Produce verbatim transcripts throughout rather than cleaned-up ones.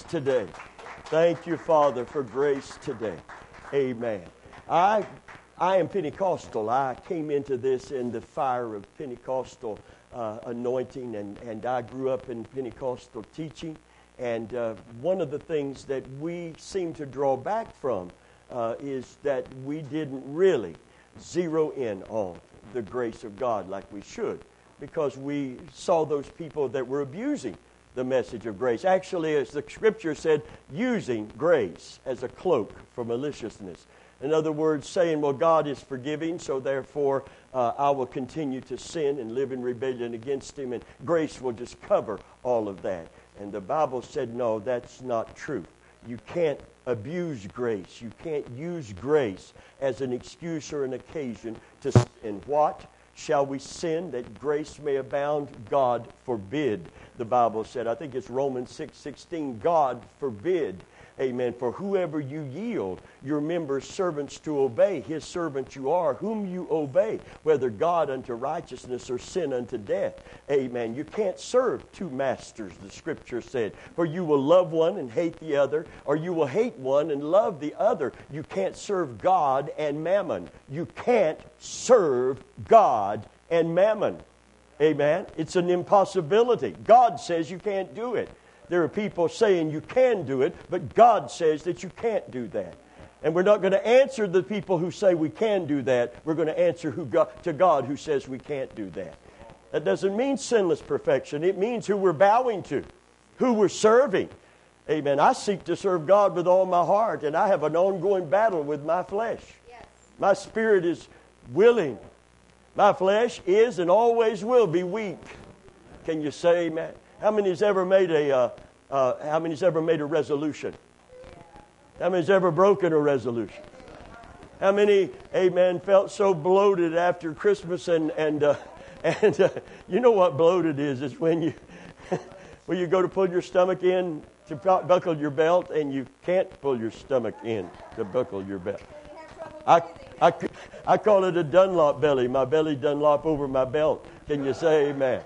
today. Thank you, Father, for grace today. Amen. I I am Pentecostal. I came into this in the fire of Pentecostal uh, anointing, and, and I grew up in Pentecostal teaching. And uh, one of the things that we seem to draw back from uh, is that we didn't really zero in on the grace of God like we should, because we saw those people that were abusing the message of grace. Actually, as the Scripture said, using grace as a cloak for maliciousness. In other words, saying, well, God is forgiving, so therefore uh, I will continue to sin and live in rebellion against Him, and grace will just cover all of that. And the Bible said, no, that's not true. You can't abuse grace. You can't use grace as an excuse or an occasion to sin. What? Shall we sin that grace may abound? God forbid, the Bible said. I think it's Romans six sixteen. God forbid. Amen. For whoever you yield your members servants to obey, His servant you are, whom you obey, whether God unto righteousness or sin unto death. Amen. You can't serve two masters, the Scripture said. For you will love one and hate the other, or you will hate one and love the other. You can't serve God and mammon. You can't serve God and mammon. Amen. It's an impossibility. God says you can't do it. There are people saying you can do it, but God says that you can't do that. And we're not going to answer the people who say we can do that. We're going to answer who God, to God who says we can't do that. That doesn't mean sinless perfection. It means who we're bowing to, who we're serving. Amen. I seek to serve God with all my heart, and I have an ongoing battle with my flesh. Yes. My spirit is willing. My flesh is and always will be weak. Can you say amen? How many's ever made a uh, uh, How many's ever made a resolution? How many's ever broken a resolution? How many, amen, felt so bloated after Christmas and and uh, and uh, you know what bloated is? It's when you when you go to pull your stomach in to buckle your belt and you can't pull your stomach in to buckle your belt. I I I call it a Dunlop belly. My belly Dunlop over my belt. Can you say amen?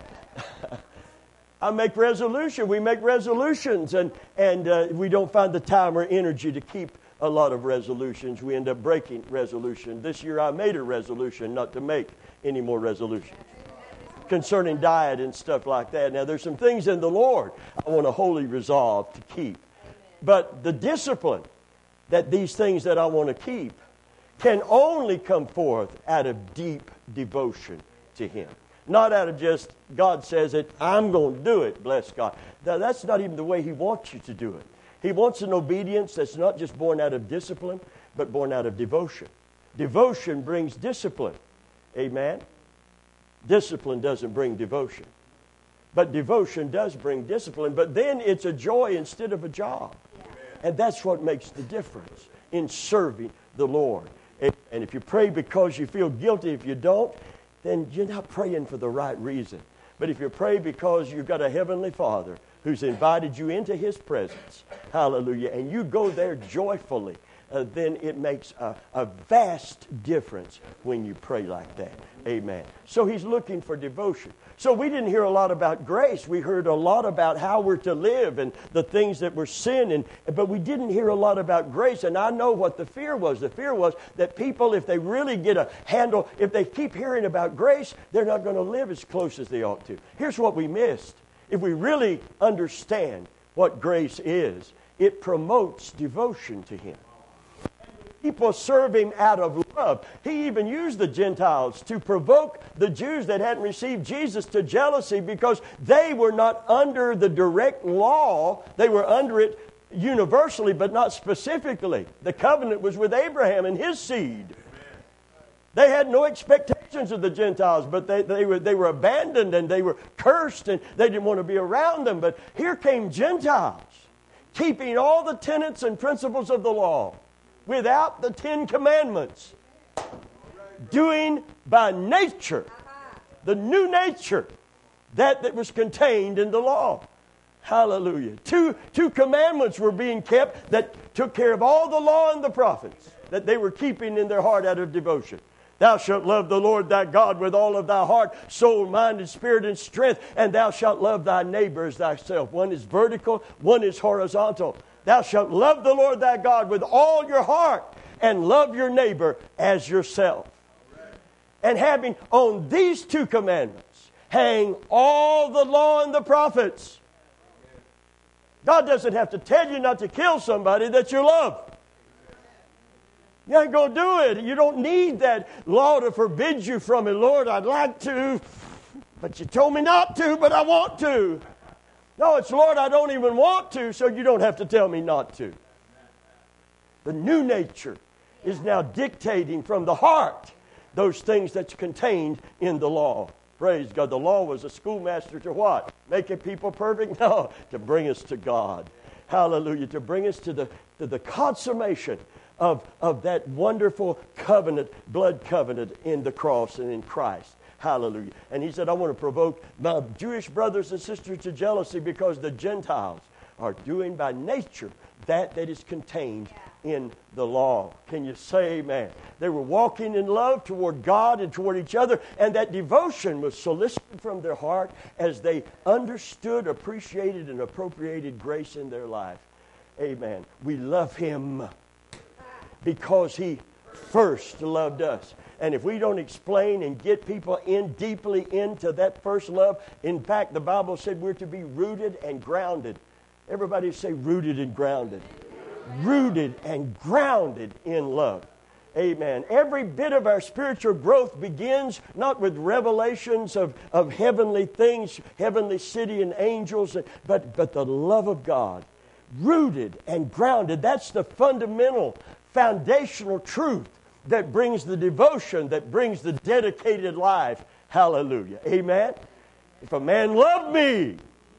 I make resolution. We make resolutions, and and uh, we don't find the time or energy to keep a lot of resolutions. We end up breaking resolution. This year I made a resolution not to make any more resolutions concerning diet and stuff like that. Now, there's some things in the Lord I want to wholly resolve to keep. But the discipline that these things that I want to keep can only come forth out of deep devotion to Him. Not out of just, God says it, I'm going to do it, bless God. Now, that's not even the way He wants you to do it. He wants an obedience that's not just born out of discipline, but born out of devotion. Devotion brings discipline. Amen? Discipline doesn't bring devotion. But devotion does bring discipline. But then it's a joy instead of a job. And that's what makes the difference in serving the Lord. And if you pray because you feel guilty, if you don't, then you're not praying for the right reason. But if you pray because you've got a heavenly Father who's invited you into His presence, hallelujah, and you go there joyfully, uh, then it makes a, a vast difference when you pray like that. Amen. So He's looking for devotion. So we didn't hear a lot about grace. We heard a lot about how we're to live and the things that were sin, and, but we didn't hear a lot about grace. And I know what the fear was. The fear was that people, if they really get a handle, if they keep hearing about grace, they're not going to live as close as they ought to. Here's what we missed. If we really understand what grace is, it promotes devotion to Him. People serve Him out of love. He even used the Gentiles to provoke the Jews that hadn't received Jesus to jealousy because they were not under the direct law. They were under it universally, but not specifically. The covenant was with Abraham and his seed. They had no expectations of the Gentiles, but they, they, were, they were abandoned and they were cursed and they didn't want to be around them. But here came Gentiles, keeping all the tenets and principles of the law, without the Ten Commandments, doing by nature the new nature that, that was contained in the law. Hallelujah. Two, two commandments were being kept that took care of all the law and the prophets that they were keeping in their heart out of devotion. Thou shalt love the Lord thy God with all of thy heart, soul, mind, and spirit, and strength. And thou shalt love thy neighbor as thyself. One is vertical, one is horizontal. Thou shalt love the Lord thy God with all your heart, and love your neighbor as yourself. And having on these two commandments, hang all the law and the prophets. God doesn't have to tell you not to kill somebody that you love. You ain't going to do it. You don't need that law to forbid you from it. Lord, I'd like to, but you told me not to, but I want to. No, it's, Lord, I don't even want to, so you don't have to tell me not to. The new nature is now dictating from the heart those things that's contained in the law. Praise God. The law was a schoolmaster to what? Making people perfect? No, to bring us to God. Hallelujah. To bring us to the, to the consummation of, of that wonderful covenant, blood covenant in the cross and in Christ. Hallelujah. And he said, I want to provoke my Jewish brothers and sisters to jealousy because the Gentiles are doing by nature that that is contained in the law. Can you say amen? They were walking in love toward God and toward each other, and that devotion was solicited from their heart as they understood, appreciated, and appropriated grace in their life. Amen. We love Him because He first loved us. And if we don't explain and get people in deeply into that first love, in fact, the Bible said we're to be rooted and grounded. Everybody say rooted and grounded. Rooted and grounded in love. Amen. Every bit of our spiritual growth begins not with revelations of, of heavenly things, heavenly city and angels, but, but the love of God. Rooted and grounded. That's the fundamental, foundational truth that brings the devotion, that brings the dedicated life. Hallelujah. Amen. If a man love me,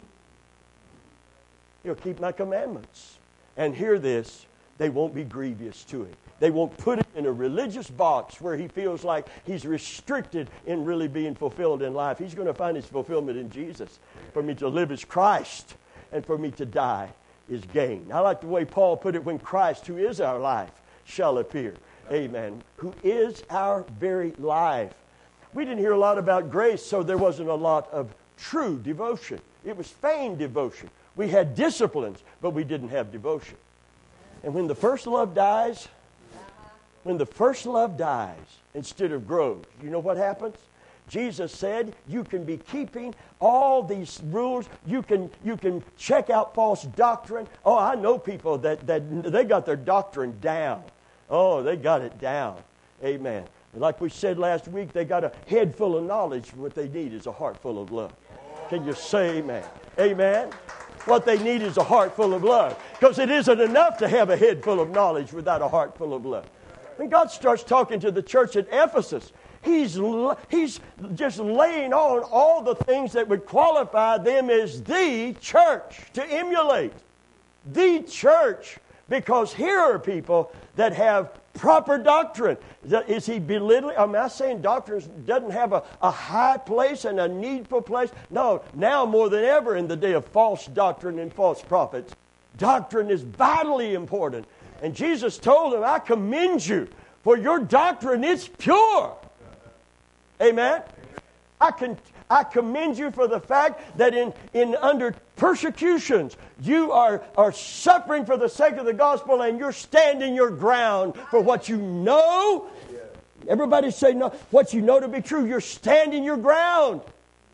he'll keep my commandments. And hear this, they won't be grievous to him. They won't put him in a religious box where he feels like he's restricted in really being fulfilled in life. He's going to find his fulfillment in Jesus. For me to live is Christ, and for me to die is gain. I like the way Paul put it, when Christ, who is our life, shall appear. Amen. Who is our very life. We didn't hear a lot about grace, so there wasn't a lot of true devotion. It was feigned devotion. We had disciplines, but we didn't have devotion. And when the first love dies, when the first love dies instead of grows, you know what happens? Jesus said you can be keeping all these rules. You can you can check out false doctrine. Oh, I know people that, that they got their doctrine down. Oh, they got it down. Amen. Like we said last week, they got a head full of knowledge. What they need is a heart full of love. Can you say amen? Amen. What they need is a heart full of love. Because it isn't enough to have a head full of knowledge without a heart full of love. When God starts talking to the church at Ephesus, He's, he's just laying on all the things that would qualify them as the church to emulate. The church. Because here are people that have proper doctrine. Is he belittling? Am I saying doctrine doesn't have a, a high place and a needful place? No, now more than ever in the day of false doctrine and false prophets, doctrine is vitally important. And Jesus told them, I commend you, for your doctrine is pure. Amen? I can I commend you for the fact that in, in under persecutions, you are, are suffering for the sake of the gospel, and you're standing your ground for what you know. Everybody say no. What you know to be true, you're standing your ground.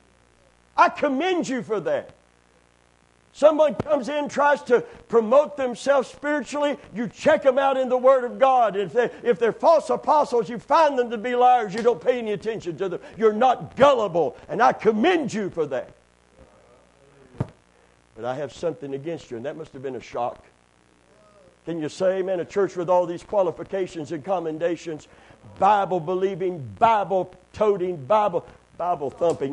I commend you for that. Someone comes in, tries to promote themselves spiritually, you check them out in the Word of God. If they're, if they're false apostles, you find them to be liars. You don't pay any attention to them. You're not gullible, and I commend you for that. But I have something against you, and that must have been a shock. Can you say, amen? A church with all these qualifications and commendations, Bible-believing, Bible-toting, Bible, Bible-thumping.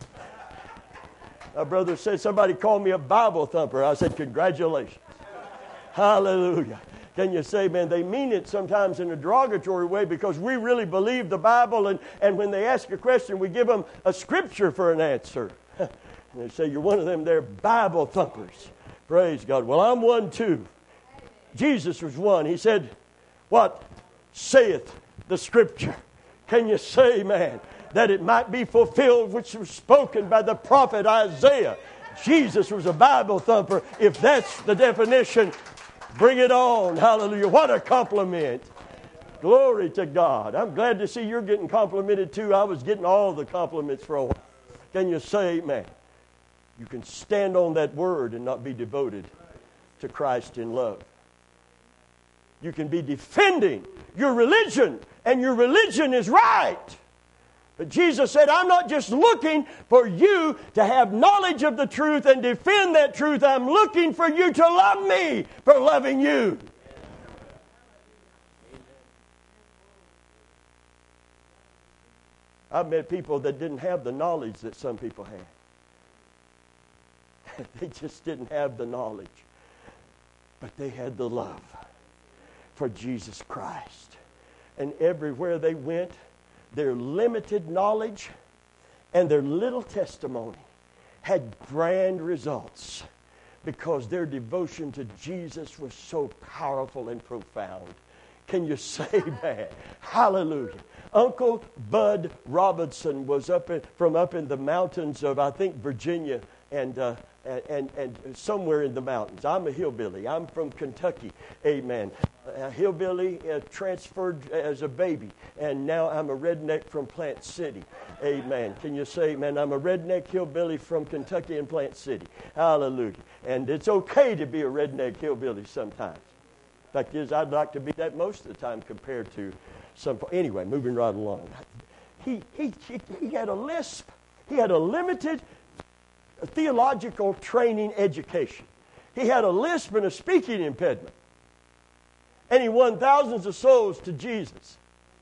My brother said, somebody called me a Bible thumper. I said, congratulations. Hallelujah. Can you say, man, they mean it sometimes in a derogatory way because we really believe the Bible, and, and when they ask a question, we give them a scripture for an answer. And they say, you're one of them there Bible thumpers. Praise God. Well, I'm one too. Jesus was one. He said, what saith the scripture? Can you say amen? That it might be fulfilled which was spoken by the prophet Isaiah. Jesus was a Bible thumper. If that's the definition, bring it on. Hallelujah. What a compliment. Glory to God. I'm glad to see you're getting complimented too. I was getting all the compliments for a while. Can you say amen? You can stand on that word and not be devoted to Christ in love. You can be defending your religion, and your religion is right. But Jesus said, I'm not just looking for you to have knowledge of the truth and defend that truth. I'm looking for you to love me for loving you. I've met people that didn't have the knowledge that some people had. They just didn't have the knowledge. But they had the love for Jesus Christ. And everywhere they went, their limited knowledge and their little testimony had grand results because their devotion to Jesus was so powerful and profound. Can you say that? Hallelujah. Uncle Bud Robinson was up in, from up in the mountains of, I think, Virginia and uh, and, and and somewhere in the mountains. I'm a hillbilly. I'm from Kentucky. Amen. A hillbilly uh, transferred as a baby, and now I'm a redneck from Plant City. Amen. Can you say, man, I'm a redneck hillbilly from Kentucky and Plant City. Hallelujah. And it's okay to be a redneck hillbilly sometimes. Fact is, I'd like to be that most of the time compared to some. Anyway, moving right along. He he he, he had a lisp. He had a limited theological training education. He had a lisp and a speaking impediment. And he won thousands of souls to Jesus.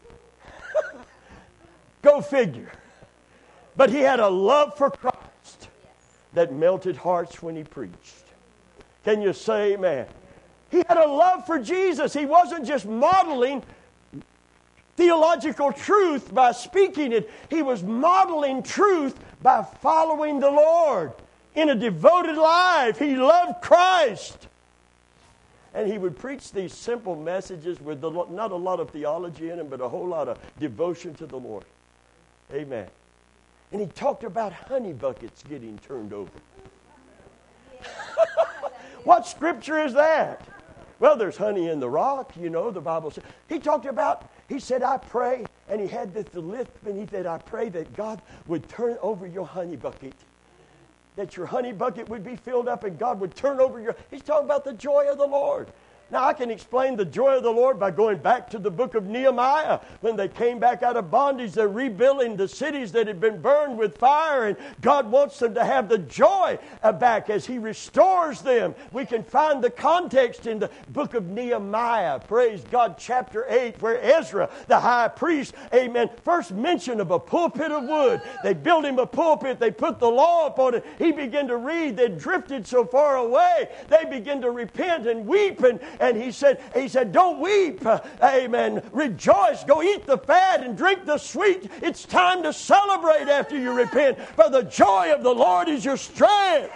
Go figure. But he had a love for Christ that melted hearts when he preached. Can you say amen? He had a love for Jesus. He wasn't just modeling theological truth by speaking it. He was modeling truth by following the Lord in a devoted life. He loved Christ. And he would preach these simple messages with not a lot of theology in them, but a whole lot of devotion to the Lord. Amen. And he talked about honey buckets getting turned over. What scripture is that? Well, there's honey in the rock, you know, the Bible says. He talked about, he said, I pray, and he had this the lisp, and he said, I pray that God would turn over your honey bucket. That your honey bucket would be filled up and God would turn over your... He's talking about the joy of the Lord. Now, I can explain the joy of the Lord by going back to the book of Nehemiah. When they came back out of bondage, they're rebuilding the cities that had been burned with fire, and God wants them to have the joy back as He restores them. We can find the context in the book of Nehemiah, praise God, chapter eight, where Ezra, the high priest, amen, first mention of a pulpit of wood. They built him a pulpit. They put the law upon it. He began to read. They drifted so far away. They began to repent and weep, and And he said, he said, don't weep. Uh, amen. Rejoice. Go eat the fat and drink the sweet. It's time to celebrate after you repent. For the joy of the Lord is your strength.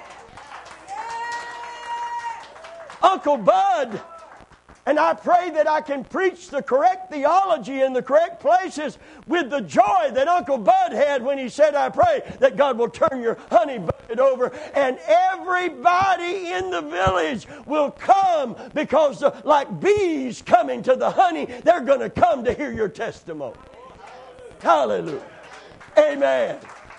Uncle Bud. And I pray that I can preach the correct theology in the correct places with the joy that Uncle Bud had when he said, I pray that God will turn your honey bucket over. And everybody in the village will come because uh, like bees coming to the honey, they're going to come to hear your testimony. Hallelujah. Amen.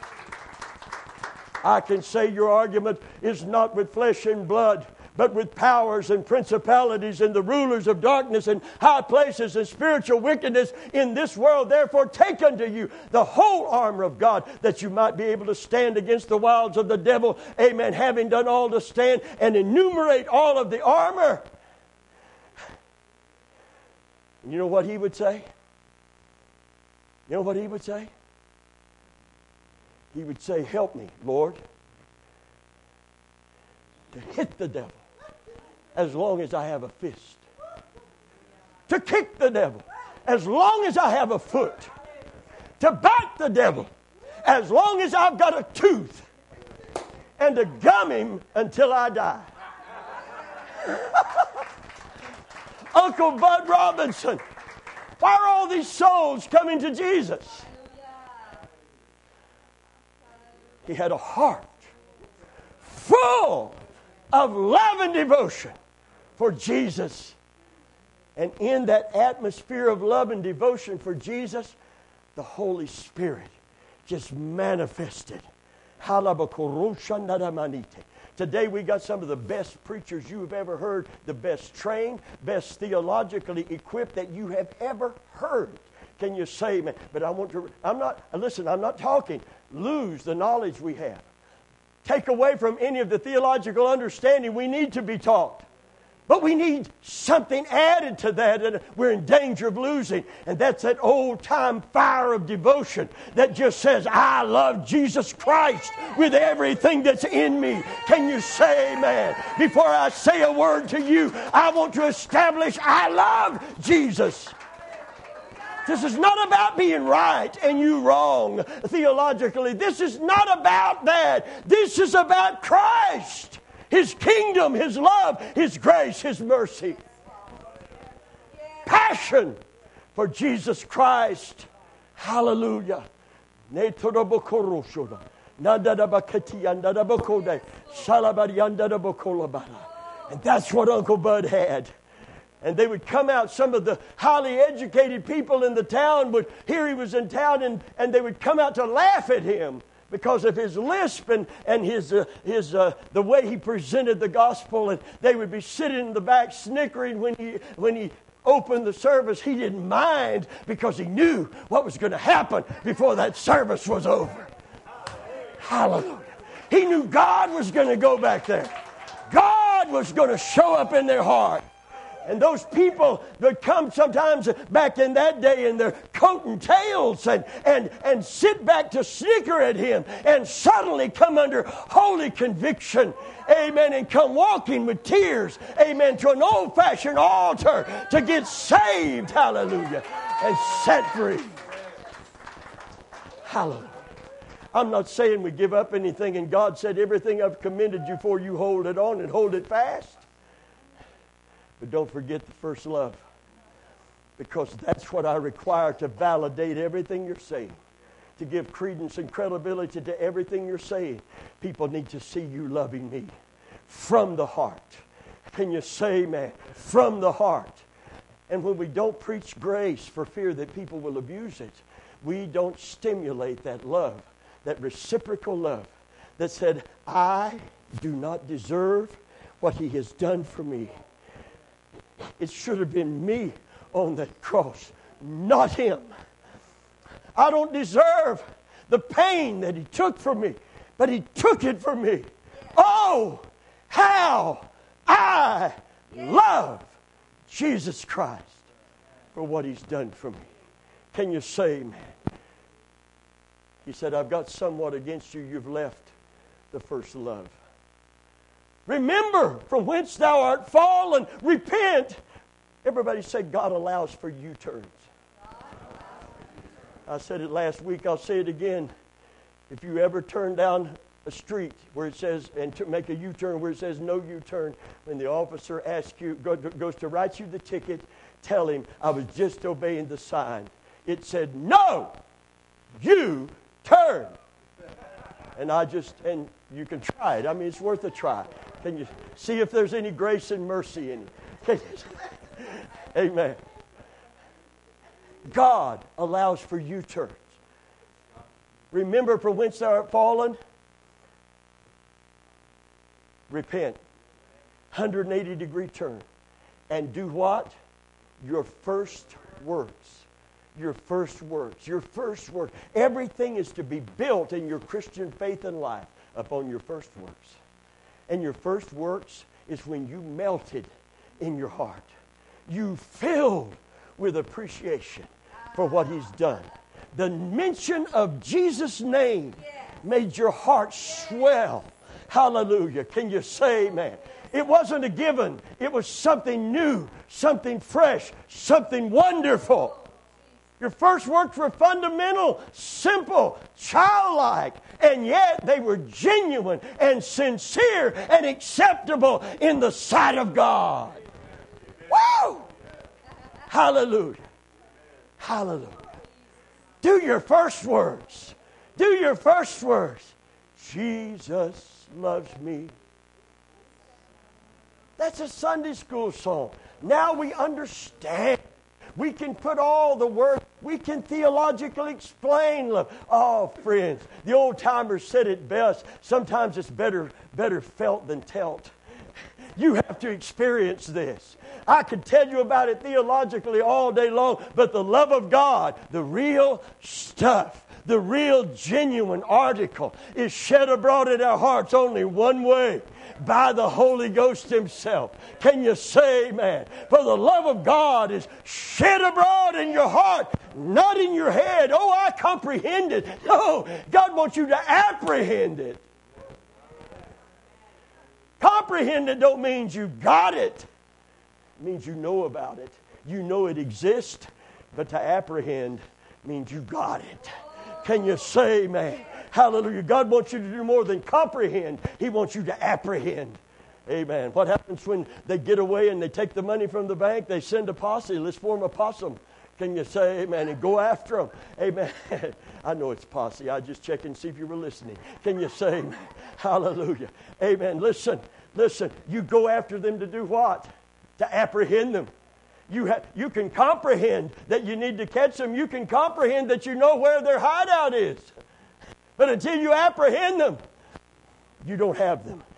I can say your argument is not with flesh and blood, but with powers and principalities and the rulers of darkness and high places and spiritual wickedness in this world. Therefore, take unto you the whole armor of God, that you might be able to stand against the wiles of the devil. Amen. Having done all to stand, and enumerate all of the armor. You know what he would say? You know what he would say? He would say, help me, Lord, to hit the devil as long as I have a fist. To kick the devil as long as I have a foot. To bite the devil as long as I've got a tooth. And to gum him until I die. Uncle Bud Robinson Why are all these souls coming to Jesus? He had a heart full of love and devotion for Jesus. And in that atmosphere of love and devotion for Jesus, the Holy Spirit just manifested. Today we got some of the best preachers you have ever heard, the best trained, best theologically equipped that you have ever heard. Can you say, man? But I want to, I'm not, listen, I'm not talking, lose the knowledge we have. Take away from any of the theological understanding we need to be taught. But we need something added to that that we're in danger of losing. And that's that old-time fire of devotion that just says, I love Jesus Christ with everything that's in me. Can you say amen? Before I say a word to you, I want to establish I love Jesus. This is not about being right and you wrong theologically. This is not about that. This is about Christ. His kingdom, His love, His grace, His mercy. Passion for Jesus Christ. Hallelujah. And that's what Uncle Bud had. And they would come out, some of the highly educated people in the town would hear he was in town, and, and they would come out to laugh at him because of his lisp and, and his, uh, his, uh, the way he presented the gospel. And they would be sitting in the back snickering when he, when he opened the service. He didn't mind because he knew what was going to happen before that service was over. Hallelujah. He knew God was going to go back there. God was going to show up in their heart. And those people that come sometimes back in that day in their coat and tails and, and, and sit back to snicker at him and suddenly come under holy conviction, amen, and come walking with tears, amen, to an old-fashioned altar to get saved, hallelujah, and set free. Hallelujah. I'm not saying we give up anything, and God said everything I've commended you for, you hold it on and hold it fast. But don't forget the first love, because that's what I require to validate everything you're saying, to give credence and credibility to everything you're saying. People need to see you loving me from the heart. Can you say, man, from the heart? And when we don't preach grace for fear that people will abuse it, we don't stimulate that love, that reciprocal love that said, I do not deserve what He has done for me. It should have been me on that cross, not Him. I don't deserve the pain that He took for me, but He took it for me. Oh, how I love Jesus Christ for what He's done for me. Can you say amen? He said, I've got somewhat against you. You've left the first love. Remember from whence thou art fallen. Repent. Everybody say God allows for U-turns. I said it last week. I'll say it again. If you ever turn down a street where it says, and to make a U-turn where it says no U-turn, when the officer asks you, goes to write you the ticket, tell him, I was just obeying the sign. It said, no, U-turn. And I just, and you can try it. I mean, it's worth a try. Can you see if there's any grace and mercy in it? Amen. God allows for U-turns. Remember from whence thou art fallen. Repent. one hundred eighty degree turn. And do what? Your first works. Your first works. Your first work. Everything is to be built in your Christian faith and life upon your first works. And your first works is when you melted in your heart. You filled with appreciation for what He's done. The mention of Jesus' name made your heart swell. Hallelujah. Can you say amen? It wasn't a given. It was something new, something fresh, something wonderful. Your first works were fundamental, simple, childlike, and yet they were genuine and sincere and acceptable in the sight of God. Woo! Hallelujah. Hallelujah. Do your first words. Do your first words. Jesus loves me. That's a Sunday school song. Now we understand. We can put all the words, we can theologically explain love. Oh, friends, the old timers said it best. Sometimes it's better, better felt than telt. You have to experience this. I could tell you about it theologically all day long, but the love of God, the real stuff, the real genuine article is shed abroad in our hearts only one way. By the Holy Ghost Himself. Can you say amen? For the love of God is shed abroad in your heart, not in your head. Oh, I comprehend it. No, God wants you to apprehend it. Comprehend it don't mean you got it. It means you know about it. You know it exists, but to apprehend means you got it. Can you say amen? Hallelujah. God wants you to do more than comprehend. He wants you to apprehend. Amen. What happens when they get away and they take the money from the bank? They send a posse. Let's form a possum. Can you say amen and go after them? Amen. I know it's posse. I just check and see if you were listening. Can you say amen? Hallelujah. Amen. Listen, listen. You go after them to do what? To apprehend them. You, ha- you can comprehend that you need to catch them. You can comprehend that you know where their hideout is. But until you apprehend them, you don't have them.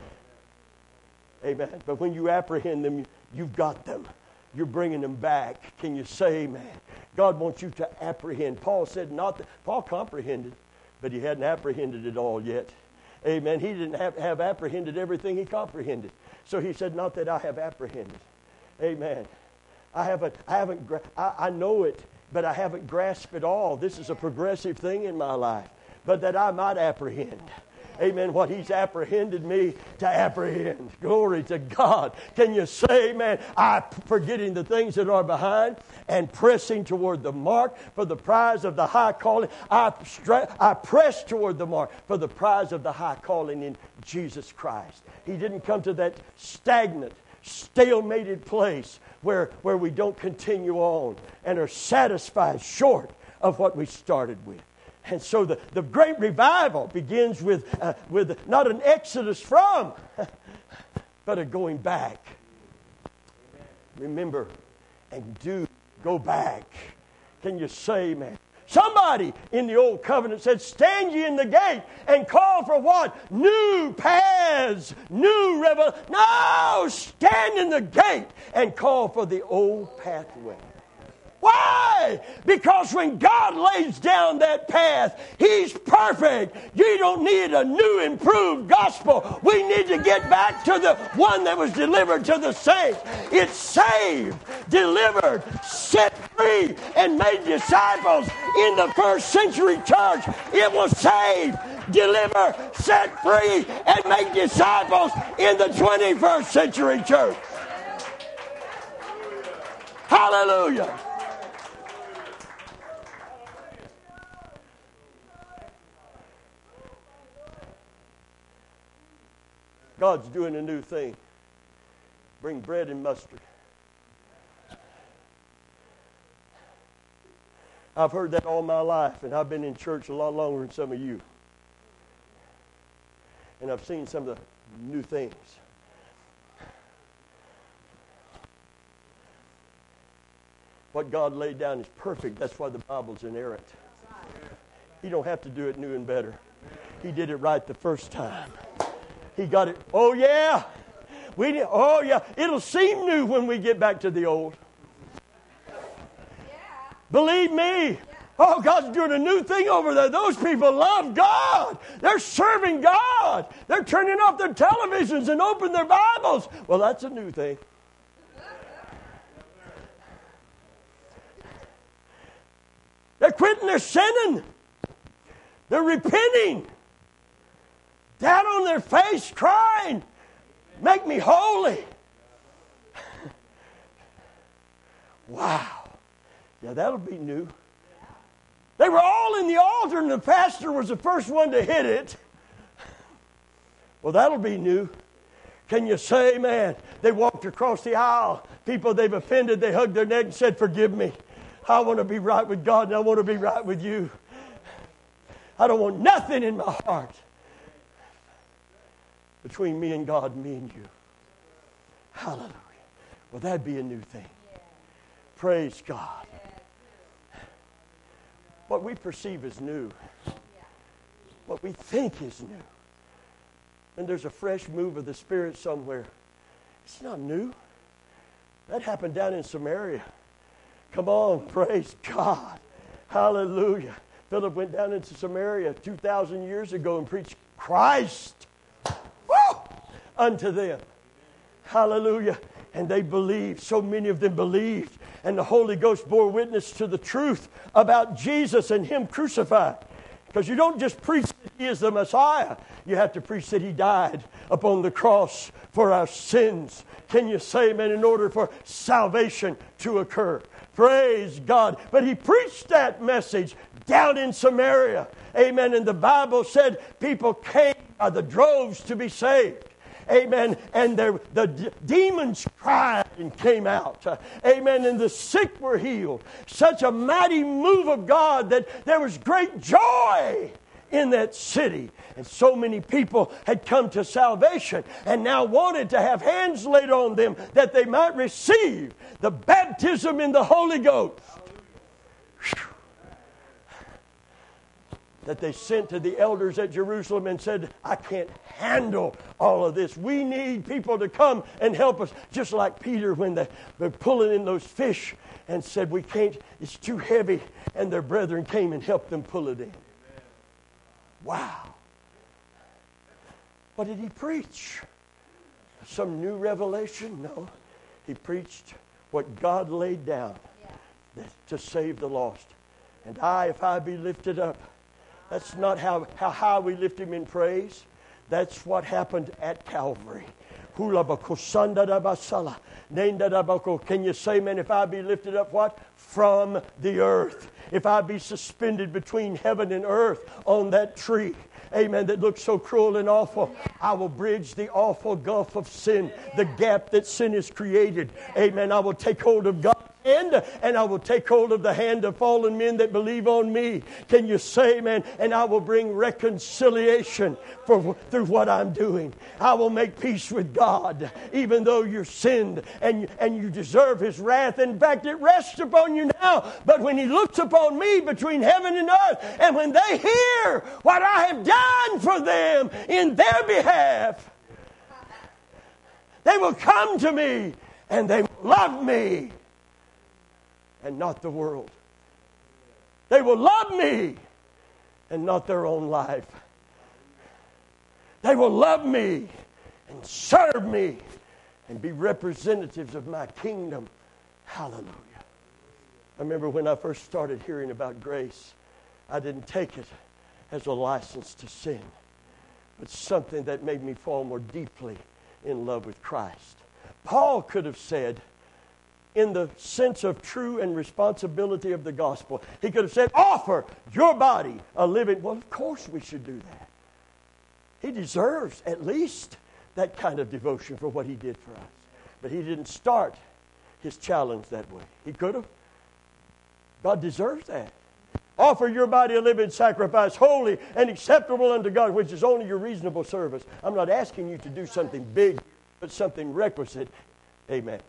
Amen. But when you apprehend them, you've got them. You're bringing them back. Can you say amen? God wants you to apprehend. Paul said not that. Paul comprehended, but he hadn't apprehended it all yet. Amen. He didn't have, have apprehended everything he comprehended. So he said, not that I have apprehended. Amen. I haven't, I haven't, I, I know it, but I haven't grasped it all. This is a progressive thing in my life. But that I might apprehend. Amen. What He's apprehended me to apprehend. Glory to God. Can you say, amen? I forgetting the things that are behind and pressing toward the mark for the prize of the high calling. I, stra- I press toward the mark for the prize of the high calling in Jesus Christ. He didn't come to that stagnant, stalemated place where, where we don't continue on and are satisfied short of what we started with. And so the, the great revival begins with, uh, with not an exodus from, but a going back. Remember and do go back. Can you say amen? Somebody in the old covenant said, stand ye in the gate and call for what? New paths, new revel. No, stand in the gate and call for the old pathway. Why? Because when God lays down that path, He's perfect. You don't need a new, improved gospel. We need to get back to the one that was delivered to the saints. It's saved, delivered, set free, and made disciples in the first century church. It was saved, deliver, set free, and make disciples in the twenty-first century church. Hallelujah. God's doing a new thing. Bring bread and mustard. I've heard that all my life, and I've been in church a lot longer than some of you. And I've seen some of the new things. What God laid down is perfect. That's why the Bible's inerrant. He don't have to do it new and better. He did it right the first time. He got it. Oh, yeah. We did, oh, yeah. It'll seem new when we get back to the old. Yeah. Believe me. Yeah. Oh, God's doing a new thing over there. Those people love God. They're serving God. They're turning off their televisions and opening their Bibles. Well, that's a new thing. They're quitting their sinning. They're repenting. Down on their face crying, make me holy. Wow. Yeah, that'll be new. They were all in the altar and the pastor was the first one to hit it. Well, that'll be new. Can you say amen? They walked across the aisle. People they've offended, they hugged their neck and said, forgive me. I want to be right with God, and I want to be right with you. I don't want nothing in my heart between me and God, me and you. Hallelujah. Well, that'd be a new thing. Praise God. What we perceive as new, what we think is new, and there's a fresh move of the Spirit somewhere, it's not new. That happened down in Samaria. Come on, praise God. Hallelujah. Philip went down into Samaria two thousand years ago and preached Christ woo, unto them. Hallelujah. And they believed. So many of them believed. And the Holy Ghost bore witness to the truth about Jesus and Him crucified. Because you don't just preach that He is the Messiah. You have to preach that He died upon the cross for our sins. Can you say amen? In order for salvation to occur. Praise God. But He preached that message down in Samaria. Amen. And the Bible said people came by the droves to be saved. Amen. And there, the d- demons cried and came out. Uh, amen. And the sick were healed. Such a mighty move of God that there was great joy in that city. And so many people had come to salvation and now wanted to have hands laid on them that they might receive the baptism in the Holy Ghost. Whew. That they sent to the elders at Jerusalem and said, I can't handle all of this. We need people to come and help us. Just like Peter when they were pulling in those fish and said, we can't, it's too heavy. And their brethren came and helped them pull it in. Wow. What did he preach? Some new revelation? No. He preached what God laid down to save the lost. And I, if I be lifted up, that's not how, how high we lift Him in praise. That's what happened at Calvary. Can you say, man, if I be lifted up, what? From the earth. If I be suspended between heaven and earth on that tree, amen, that looks so cruel and awful, I will bridge the awful gulf of sin, the gap that sin has created. Amen. I will take hold of God's hand, and I will take hold of the hand of fallen men that believe on me. Can you say, amen? And I will bring reconciliation for, through what I'm doing. I will make peace with God, even though you're sinned and, and you deserve His wrath. In fact, it rests upon you now. But when He looks upon me between heaven and earth, and when they hear what I have done for them in their behalf, they will come to me and they will love me. And not the world. They will love me and not their own life. They will love me and serve me and be representatives of my kingdom. Hallelujah. I remember when I first started hearing about grace, I didn't take it as a license to sin, but something that made me fall more deeply in love with Christ. Paul could have said, in the sense of true and responsibility of the gospel, he could have said, offer your body a living. Well, of course we should do that. He deserves at least that kind of devotion for what He did for us. But He didn't start His challenge that way. He could have. God deserves that. Offer your body a living sacrifice, holy and acceptable unto God, which is only your reasonable service. I'm not asking you to do something big, but something requisite. Amen.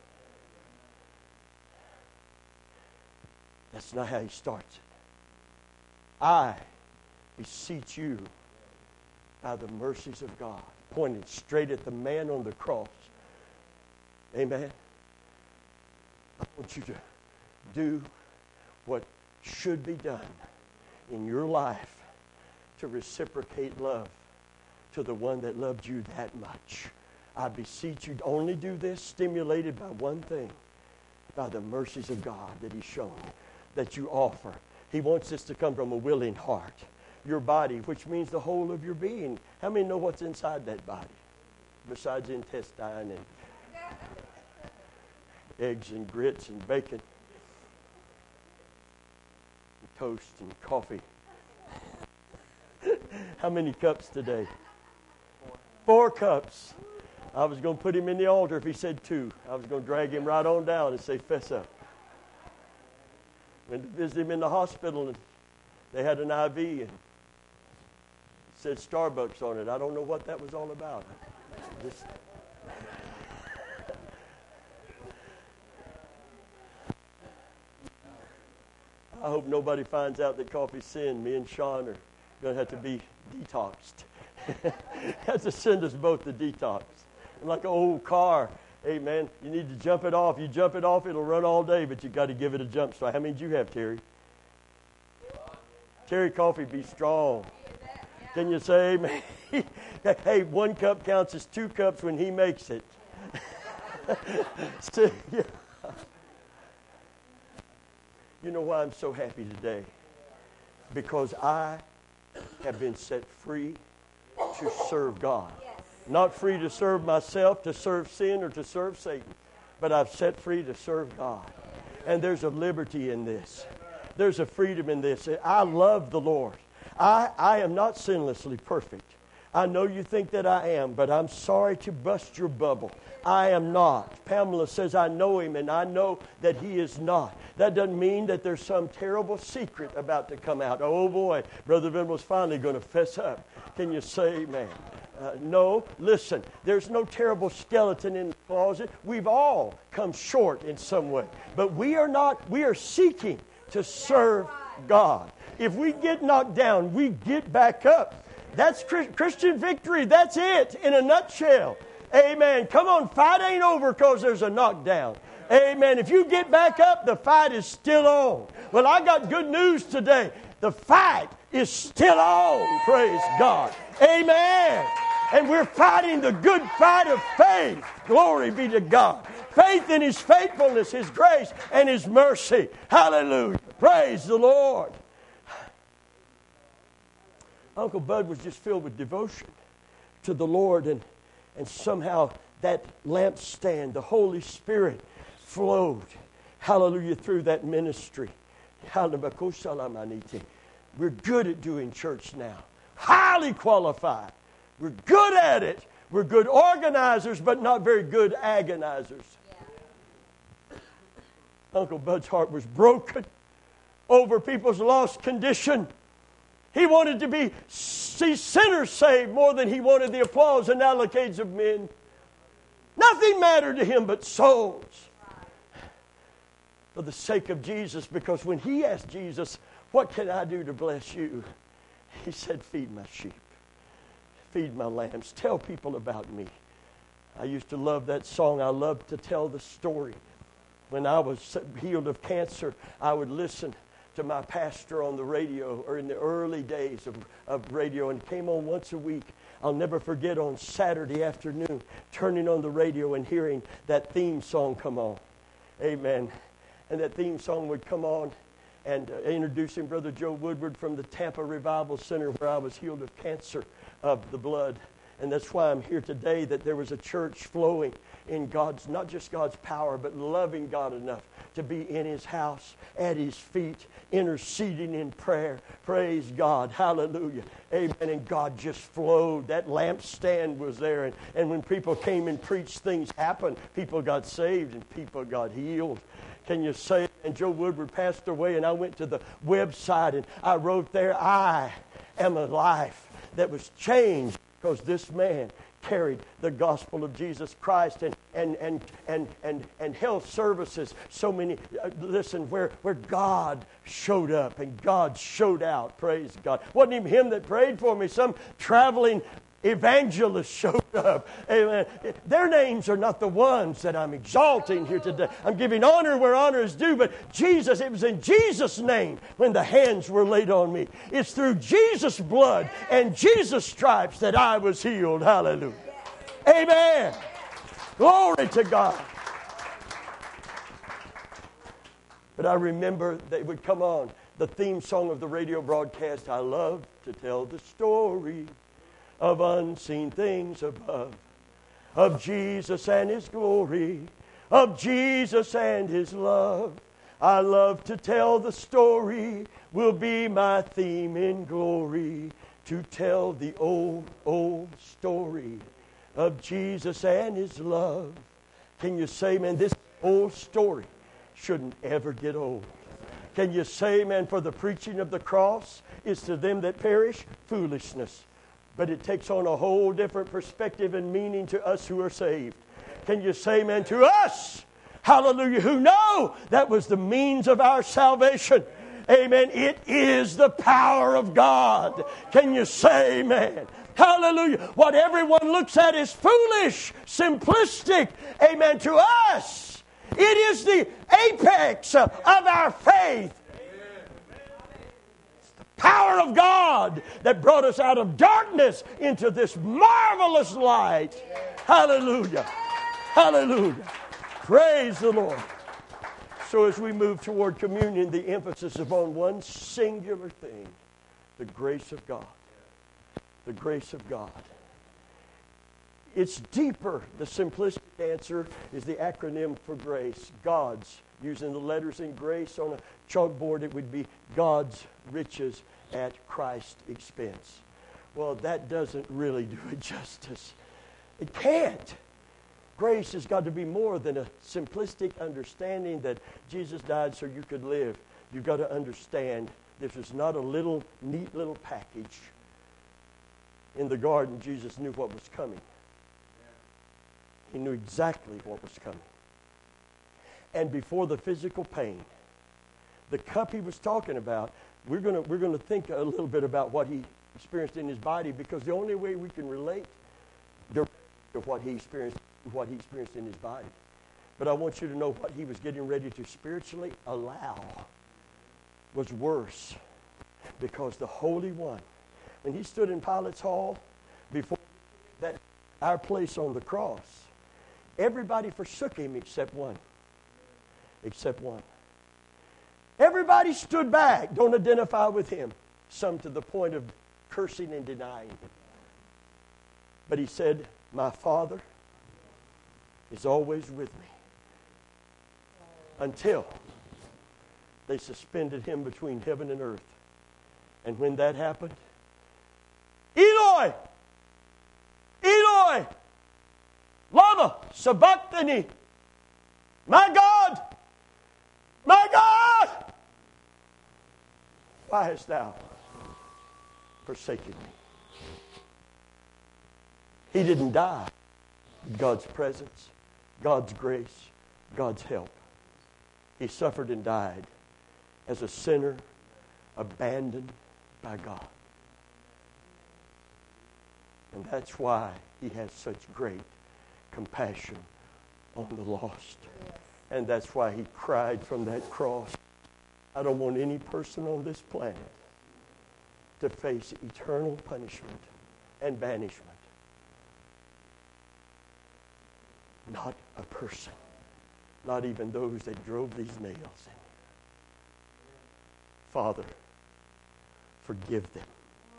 That's not how He starts it. I beseech you by the mercies of God, pointing straight at the man on the cross. Amen. I want you to do what should be done in your life to reciprocate love to the one that loved you that much. I beseech you to only do this stimulated by one thing, by the mercies of God that He's shown, that you offer. He wants this to come from a willing heart. Your body, which means the whole of your being. How many know what's inside that body? Besides intestine and eggs and grits and bacon, and toast and coffee. How many cups today? Four cups. I was going to put him in the altar if he said two. I was going to drag him right on down and say, fess up. Went to visit him in the hospital, and they had an I V, and it said Starbucks on it. I don't know what that was all about. Just I hope nobody finds out that coffee's sin. Me and Sean are going to have to be detoxed. Have to send us both to detox. Like an old car. Hey, man, you need to jump it off. You jump it off, it'll run all day, but you got to give it a jump start. How many do you have, Terry? Terry Coffee, be strong. Can you say amen? Hey, one cup counts as two cups when he makes it. So, yeah. You know why I'm so happy today? Because I have been set free to serve God. Not free to serve myself, to serve sin, or to serve Satan. But I've set free to serve God. And there's a liberty in this. There's a freedom in this. I love the Lord. I, I am not sinlessly perfect. I know you think that I am, but I'm sorry to bust your bubble. I am not. Pamela says I know him, and I know that he is not. That doesn't mean that there's some terrible secret about to come out. Oh boy, Brother Venables finally going to fess up. Can you say amen? Uh, no, listen, there's no terrible skeleton in the closet. We've all come short in some way. But we are not, we are seeking to serve God. If we get knocked down, we get back up. That's Christian victory. That's it in a nutshell. Amen. Come on, fight ain't over because there's a knockdown. Amen. If you get back up, the fight is still on. Well, I got good news today. The fight is still on. Praise God. Amen. And we're fighting the good fight of faith. Glory be to God. Faith in His faithfulness, His grace, and His mercy. Hallelujah. Praise the Lord. Uncle Bud was just filled with devotion to the Lord, and, and somehow that lampstand, the Holy Spirit, flowed, hallelujah, through that ministry. We're good at doing church now. Highly qualified. We're good at it. We're good organizers, but not very good agonizers. Yeah. Uncle Bud's heart was broken over people's lost condition. He wanted to be see sinners saved more than he wanted the applause and accolades of men. Nothing mattered to him but souls. For the sake of Jesus, because when he asked Jesus, what can I do to bless you? He said, feed my sheep. Feed my lambs. Tell people about me. I used to love that song. I loved to tell the story. When I was healed of cancer, I would listen to my pastor on the radio, or in the early days of, of radio, and it came on once a week. I'll never forget on Saturday afternoon, turning on the radio and hearing that theme song come on. Amen. And that theme song would come on, and uh, introducing Brother Joe Woodward from the Tampa Revival Center, where I was healed of cancer of the blood. And that's why I'm here today, that there was a church flowing in God's, not just God's power, but loving God enough to be in His house, at His feet, interceding in prayer. Praise God. Hallelujah. Amen. And God just flowed. That lampstand was there. And, and when people came and preached, things happened. People got saved and people got healed. Can you say it? And Joe Woodward passed away, and I went to the website and I wrote there, I am a life that was changed because this man carried the gospel of Jesus Christ, and and and and and, and health services. So many, uh, listen, where where God showed up and God showed out. Praise God. Wasn't even him that prayed for me. Some traveling evangelist showed up. Amen. Their names are not the ones that I'm exalting here today. I'm giving honor where honor is due, but Jesus, it was in Jesus' name when the hands were laid on me. It's through Jesus' blood and Jesus' stripes that I was healed. Hallelujah. Amen. Glory to God. But I remember they would come on, the theme song of the radio broadcast, I love to tell the story of unseen things above, of Jesus and His glory, of Jesus and His love. I love to tell the story, will be my theme in glory, to tell the old, old story of Jesus and His love. Can you say, man, this old story shouldn't ever get old? Can you say, amen, for the preaching of the cross is to them that perish foolishness. But it takes on a whole different perspective and meaning to us who are saved. Can you say, amen, to us, hallelujah, who know that was the means of our salvation? Amen. It is the power of God. Can you say amen? Hallelujah. What everyone looks at is foolish, simplistic. Amen. To us, it is the apex of our faith. It's the power of God that brought us out of darkness into this marvelous light. Hallelujah. Hallelujah. Praise the Lord. So as we move toward communion, the emphasis is on one singular thing, the grace of God. The grace of God. It's deeper. The simplistic answer is the acronym for grace. God's. Using the letters in grace on a chalkboard, it would be God's riches at Christ's expense. Well, that doesn't really do it justice. It can't. Grace has got to be more than a simplistic understanding that Jesus died so you could live. You've got to understand this is not a little, neat little package. In the garden, Jesus knew what was coming. He knew exactly what was coming. And before the physical pain, the cup he was talking about, we're going to we're going to think a little bit about what he experienced in his body, because the only way we can relate to what he experienced what he experienced in his body. But I want you to know what he was getting ready to spiritually allow was worse, because the Holy One, when he stood in Pilate's hall before that our place on the cross, everybody forsook him except one. Except one. Everybody stood back, don't identify with him, some to the point of cursing and denying him. But he said, my Father is always with me, until they suspended him between heaven and earth. And when that happened, Eloi, Eloi, lama sabachthani, my God, my God, why hast thou forsaken me? He didn't die. God's presence, God's grace, God's help. He suffered and died as a sinner abandoned by God. And that's why he has such great compassion on the lost. And that's why he cried from that cross, I don't want any person on this planet to face eternal punishment and banishment. Not a person. Not even those that drove these nails in. Father, forgive them.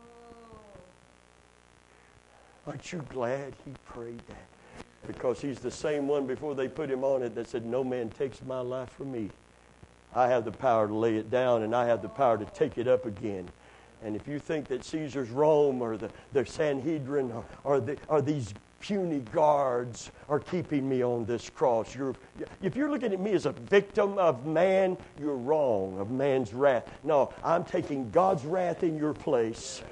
Aren't you glad he prayed that? Because he's the same one before they put him on it that said, no man takes my life from me. I have the power to lay it down, and I have the power to take it up again. And if you think that Caesar's Rome or the, the Sanhedrin or, or, the, or these puny guards are keeping me on this cross, you're, if you're looking at me as a victim of man, you're wrong, of man's wrath. No, I'm taking God's wrath in your place.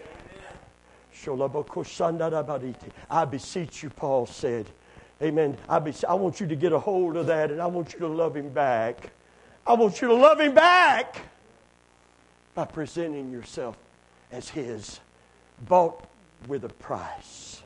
I beseech you, Paul said. Amen. I, be, I want you to get a hold of that, and I want you to love him back. I want you to love him back by presenting yourself as his, bought with a price.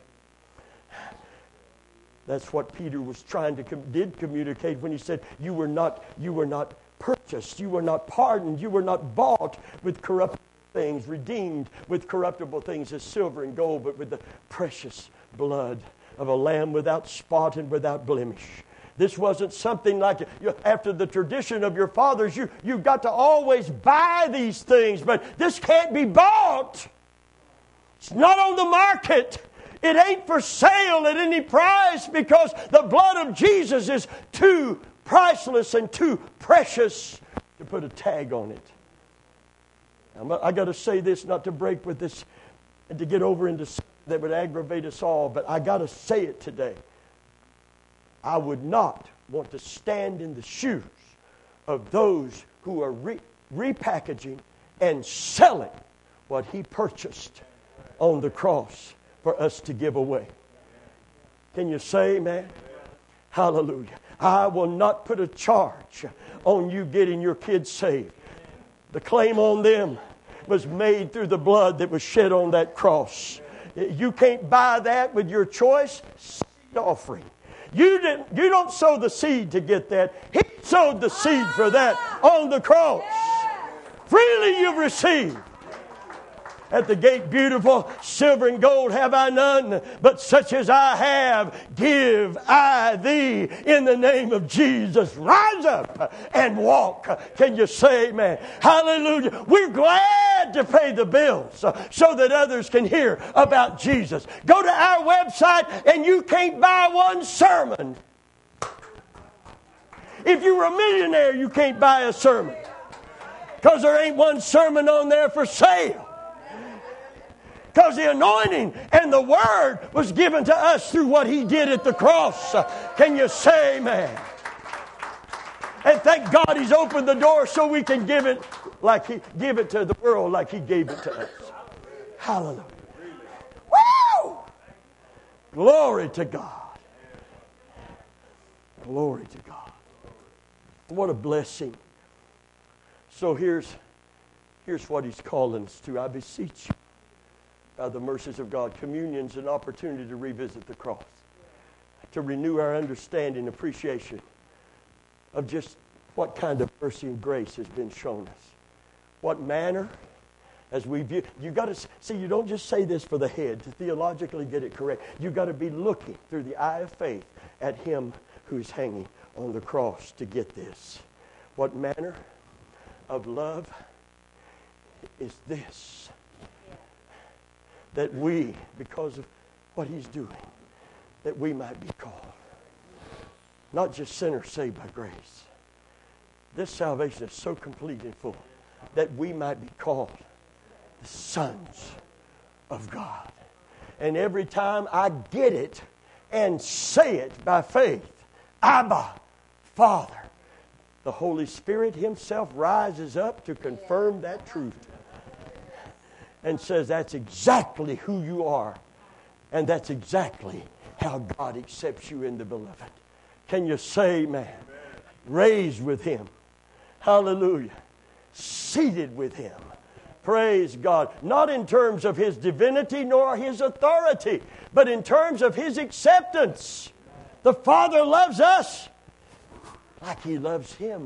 That's what Peter was trying to com- did communicate when he said, "You were not, you were not purchased, you were not pardoned, you were not bought with corrupt things, redeemed with corruptible things as silver and gold, but with the precious blood of a lamb without spot and without blemish." This wasn't something like you, after the tradition of your fathers. You you got to always buy these things, but this can't be bought. It's not on the market. It ain't for sale at any price, because the blood of Jesus is too priceless and too precious to put a tag on it. I got to say this, not to break with this and to get over into something that would aggravate us all, but I got to say it today. I would not want to stand in the shoes of those who are re- repackaging, and selling what He purchased on the cross for us to give away. Can you say amen? Hallelujah. I will not put a charge on you getting your kids saved. The claim on them was made through the blood that was shed on that cross. You can't buy that with your choice. Seed offering. You didn't. You don't sow the seed to get that. He sowed the seed for that on the cross. Freely you've received. At the gate beautiful, silver and gold have I none, but such as I have, give I thee in the name of Jesus. Rise up and walk. Can you say amen? Hallelujah. We're glad to pay the bills so that others can hear about Jesus. Go to our website and you can't buy one sermon. If you're a millionaire, you can't buy a sermon, because there ain't one sermon on there for sale. Because the anointing and the word was given to us through what He did at the cross. Can you say amen? And thank God He's opened the door so we can give it like He give it to the world like He gave it to us. Hallelujah. Woo! Glory to God. Glory to God. What a blessing. So here's, here's what He's calling us to. I beseech you, by the mercies of God, communion's an opportunity to revisit the cross, to renew our understanding, appreciation of just what kind of mercy and grace has been shown us. What manner, as we view, you got to see, you don't just say this for the head to theologically get it correct. You got to be looking through the eye of faith at Him who's hanging on the cross to get this. What manner of love is this? That we, because of what He's doing, that we might be called. Not just sinners saved by grace. This salvation is so complete and full that we might be called the sons of God. And every time I get it and say it by faith, Abba, Father, the Holy Spirit Himself rises up to confirm that truth and says that's exactly who you are. And that's exactly how God accepts you in the beloved. Can you say amen? Amen. Raised with Him. Hallelujah. Seated with Him. Praise God. Not in terms of His divinity nor His authority, but in terms of His acceptance. The Father loves us like He loves Him.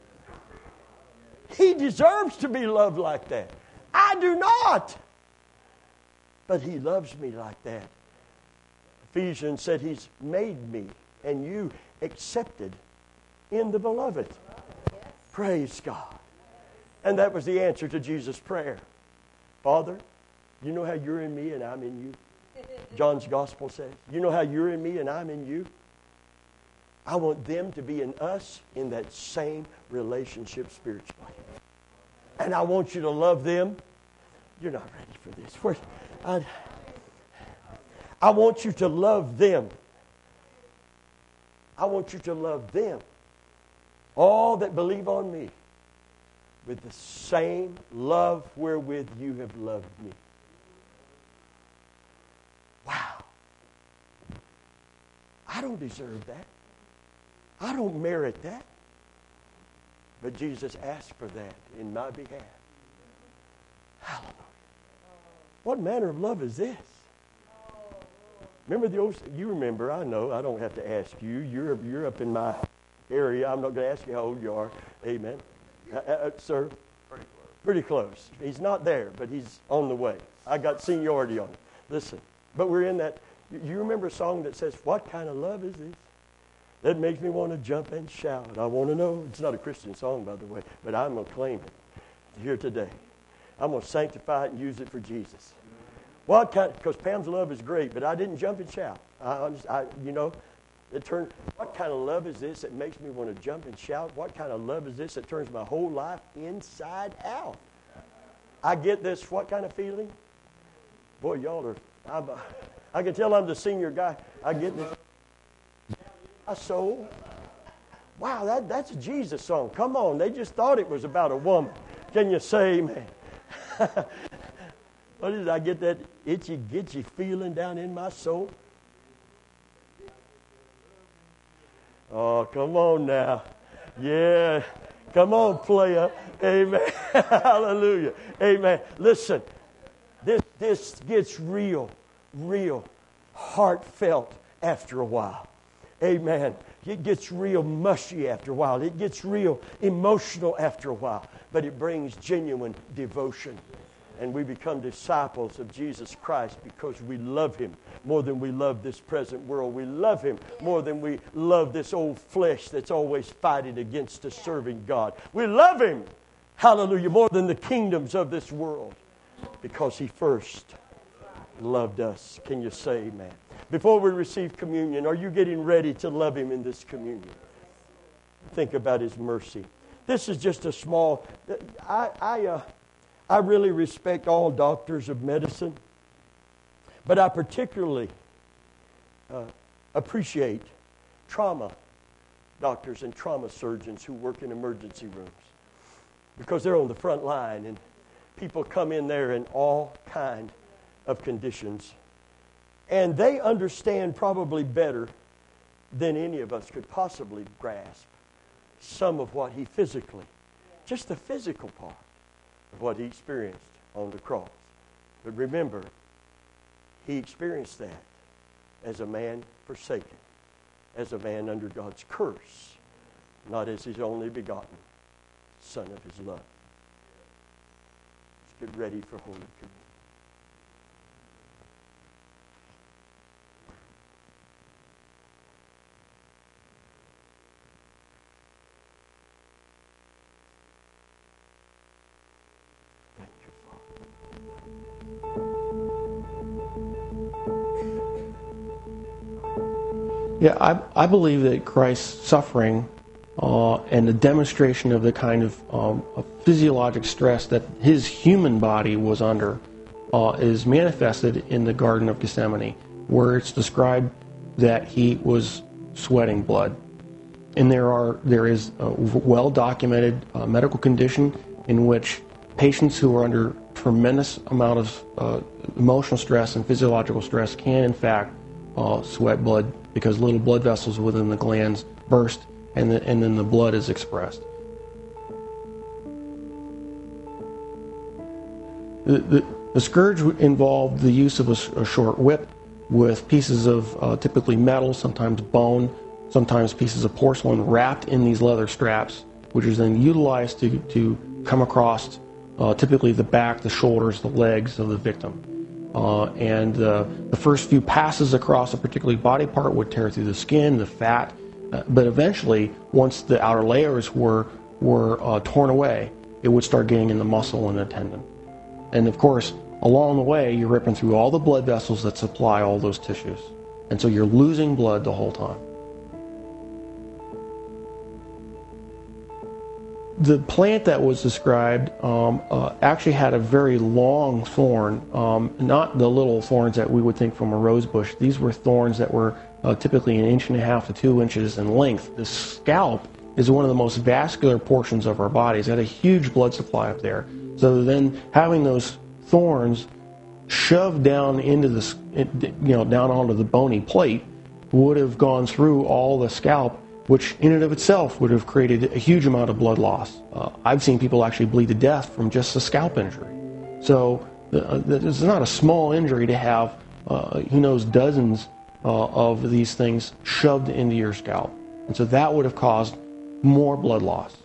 He deserves to be loved like that. I do not. But He loves me like that. Ephesians said He's made me and you accepted in the beloved. Praise God. And that was the answer to Jesus' prayer. Father, you know how you're in me and I'm in you? John's Gospel says, you know how you're in me and I'm in you? I want them to be in us in that same relationship spiritually. And I want you to love them. You're not ready for this. Where, I, I want you to love them. I want you to love them. All that believe on me with the same love wherewith you have loved me. Wow. I don't deserve that. I don't merit that. But Jesus asked for that in my behalf. Hallelujah. What manner of love is this? Remember the old, you remember, I know, I don't have to ask you. You're, you're up in my area. I'm not going to ask you how old you are. Amen. Uh, uh, sir? Pretty close. Pretty close. He's not there, but he's on the way. I got seniority on him. Listen, but we're in that, you remember a song that says, what kind of love is this? That makes me want to jump and shout. I want to know. It's not a Christian song, by the way, but I'm going to claim it here today. I'm going to sanctify it and use it for Jesus. What kind? Because Pam's love is great, but I didn't jump and shout. I, I you know, it turned. What kind of love is this that makes me want to jump and shout? What kind of love is this that turns my whole life inside out? I get this. What kind of feeling? Boy, y'all are. I'm, I can tell I'm the senior guy. I get this. My soul. Wow, that, that's a Jesus song. Come on, they just thought it was about a woman. Can you say amen? What did I get that itchy, gitchy feeling down in my soul? Oh, come on now. Yeah. Come on, player. Amen. Hallelujah. Amen. Listen, this, this gets real, real heartfelt after a while. Amen. It gets real mushy after a while. It gets real emotional after a while. But it brings genuine devotion. And we become disciples of Jesus Christ because we love Him more than we love this present world. We love Him more than we love this old flesh that's always fighting against us serving God. We love Him, hallelujah, more than the kingdoms of this world because He first loved us. Can you say amen? Before we receive communion, are you getting ready to love Him in this communion? Think about His mercy. This is just a small... I... I uh, I really respect all doctors of medicine, but I particularly uh, appreciate trauma doctors and trauma surgeons who work in emergency rooms because they're on the front line and people come in there in all kind of conditions. And they understand probably better than any of us could possibly grasp some of what he physically, just the physical part of what he experienced on the cross. But remember, he experienced that as a man forsaken, as a man under God's curse, not as his only begotten Son of his love. Let's get ready for Holy Communion. Yeah, I, I believe that Christ's suffering uh, and the demonstration of the kind of, um, of physiologic stress that his human body was under uh, is manifested in the Garden of Gethsemane, where it's described that he was sweating blood. And there are there is a well-documented uh, medical condition in which patients who are under tremendous amount of uh, emotional stress and physiological stress can, in fact, uh, sweat blood, because little blood vessels within the glands burst, and, the, and then the blood is expressed. The, the, the scourge involved the use of a, a short whip with pieces of uh, typically metal, sometimes bone, sometimes pieces of porcelain wrapped in these leather straps, which is then utilized to, to come across uh, typically the back, the shoulders, the legs of the victim. Uh, and uh, the first few passes across a particular body part would tear through the skin, the fat, uh, but eventually, once the outer layers were were uh, torn away, it would start getting in the muscle and the tendon. And of course, along the way, you're ripping through all the blood vessels that supply all those tissues. And so you're losing blood the whole time. The plant that was described um, uh, actually had a very long thorn, um, not the little thorns that we would think from a rose bush. These were thorns that were uh, typically an inch and a half to two inches in length. The scalp is one of the most vascular portions of our body. It's got a huge blood supply up there. So then having those thorns shoved down into the, you know, down onto the bony plate would have gone through all the scalp, which in and of itself would have created a huge amount of blood loss. Uh, I've seen people actually bleed to death from just a scalp injury. So uh, it's not a small injury to have, uh, who knows, dozens uh, of these things shoved into your scalp. And so that would have caused more blood loss.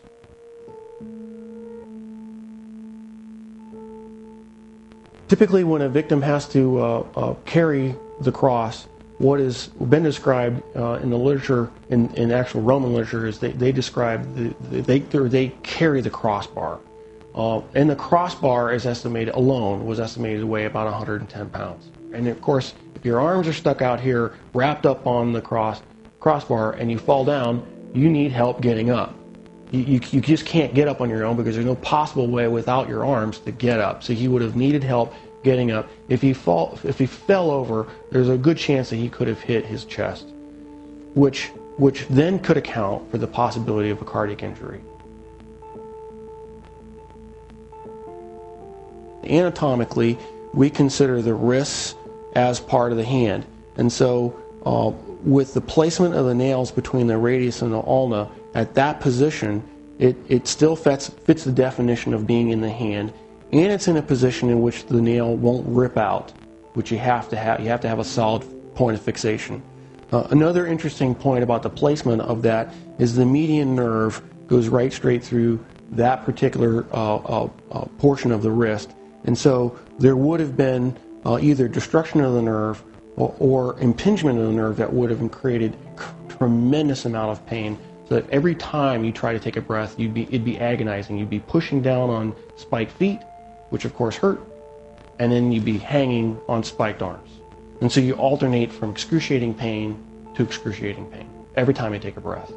Typically when a victim has to uh, uh, carry the cross, what has been described uh, in the literature, in, in actual Roman literature, is they, they describe, the, they, they carry the crossbar. Uh, and the crossbar is estimated, alone, was estimated to weigh about one hundred ten pounds. And of course, if your arms are stuck out here, wrapped up on the cross crossbar, and you fall down, you need help getting up. You, you, you just can't get up on your own because there's no possible way without your arms to get up. So he would have needed help getting up. If he fall, if he fell over, there's a good chance that he could have hit his chest, which which then could account for the possibility of a cardiac injury. Anatomically, we consider the wrists as part of the hand. And so uh, with the placement of the nails between the radius and the ulna, at that position, it, it still fits, fits the definition of being in the hand, and it's in a position in which the nail won't rip out, which you have to have. You have to have a solid point of fixation. Uh, another interesting point about the placement of that is the median nerve goes right straight through that particular uh, uh, uh, portion of the wrist. And so there would have been uh, either destruction of the nerve or, or impingement of the nerve that would have created a tremendous amount of pain. So that every time you try to take a breath, you'd be, it'd be agonizing. You'd be pushing down on spiked feet, which of course hurt, and then you'd be hanging on spiked arms. And so you alternate from excruciating pain to excruciating pain every time you take a breath.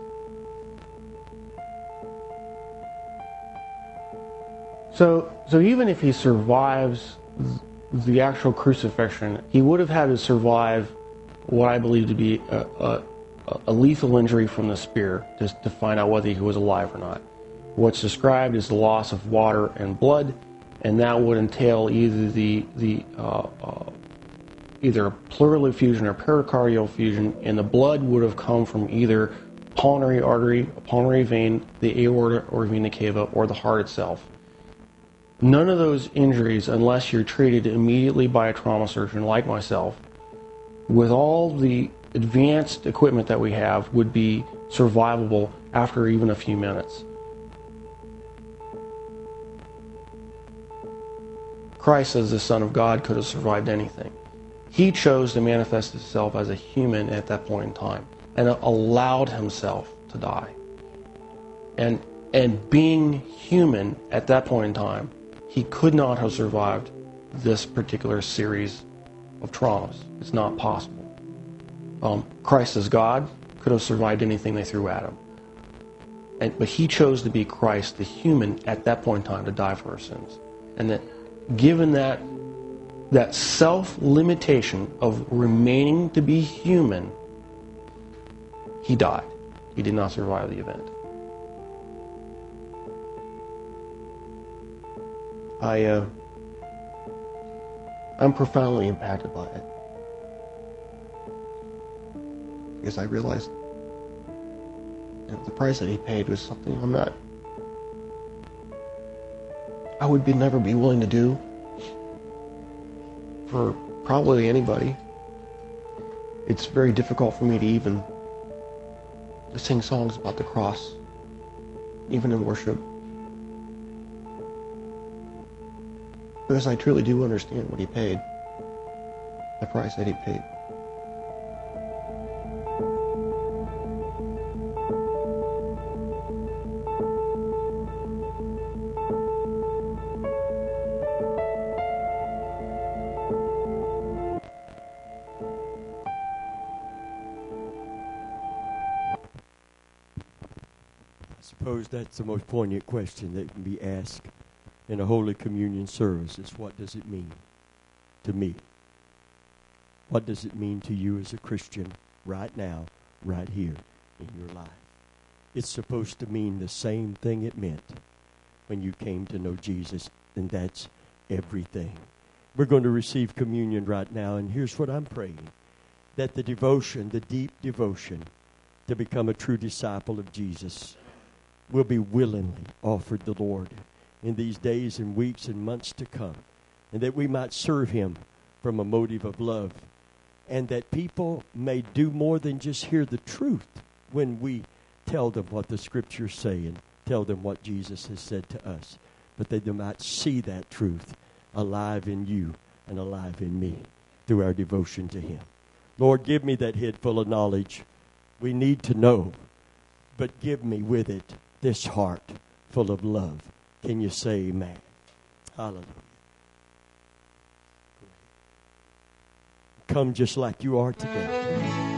So, so even if he survives the actual crucifixion, he would have had to survive what I believe to be a, a, a lethal injury from the spear to, to find out whether he was alive or not. What's described is the loss of water and blood, and that would entail either the the uh, uh, either pleural effusion or pericardial effusion, and the blood would have come from either pulmonary artery, pulmonary vein, the aorta or vena cava, or the heart itself. None of those injuries, unless you're treated immediately by a trauma surgeon like myself, with all the advanced equipment that we have, would be survivable after even a few minutes. Christ, as the Son of God, could have survived anything. He chose to manifest himself as a human at that point in time and allowed himself to die. And, and being human at that point in time, he could not have survived this particular series of traumas. It's not possible. Um, Christ as God could have survived anything they threw at him. And, but he chose to be Christ, the human, at that point in time to die for our sins. And that given that, that self-limitation of remaining to be human, he died. He did not survive the event. I, uh, I'm profoundly impacted by it. Because I realized, you know, the price that he paid was something I'm not, I would be, never be willing to do for probably anybody. It's very difficult for me to even to sing songs about the cross, even in worship. Because I truly do understand what he paid, the price that he paid. I suppose that's the most poignant question that can be asked in a Holy Communion service is, what does it mean to me? What does it mean to you as a Christian right now, right here in your life? It's supposed to mean the same thing it meant when you came to know Jesus, and that's everything. We're going to receive communion right now, and here's what I'm praying, that the devotion, the deep devotion to become a true disciple of Jesus will be willingly offered the Lord in these days and weeks and months to come, and that we might serve him from a motive of love, and that people may do more than just hear the truth when we tell them what the Scriptures say and tell them what Jesus has said to us, but that they might see that truth alive in you and alive in me through our devotion to him. Lord, give me that head full of knowledge. We need to know, but give me with it this heart full of love. Can you say amen? Hallelujah. Come just like you are today.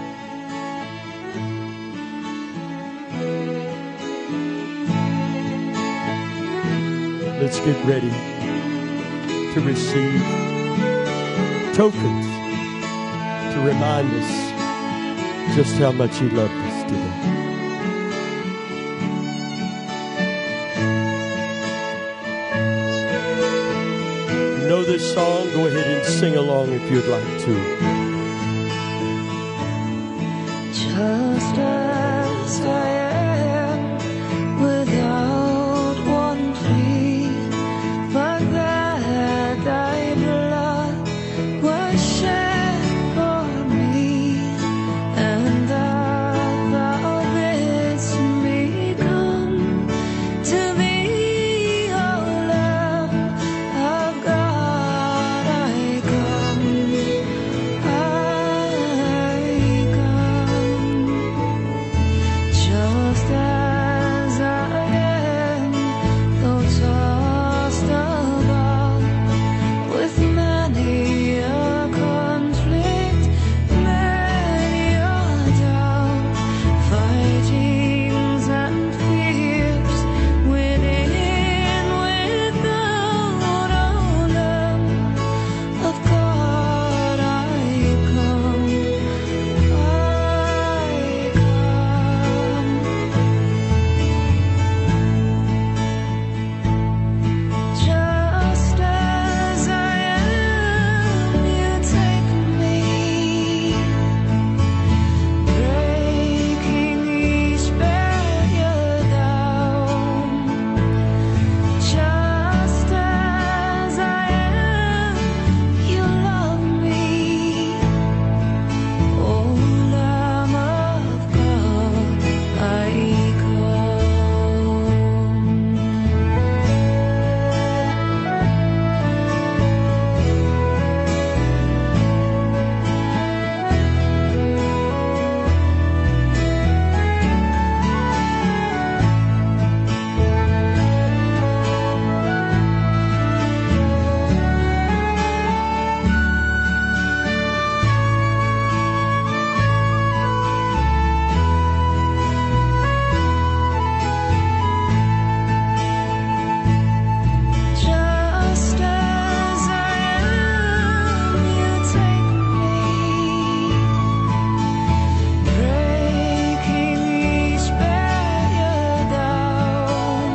Let's get ready to receive tokens to remind us just how much he loved us today. know this song, go ahead and sing along if you'd like to. Just as I am, without one plea, but that thy blood was shed for me, and that thou bidst me come to thee, O Lamb of God. I come, I come, just as I am, though tossed about with many a conflict, many a doubt, fightings and fears within, without, O Lamb of God. I come, I come, just as I am, you take me, breaking each barrier down. Just as I am, you love me, O Lamb of God. I Just as I am, you take me, breaking each barrier down.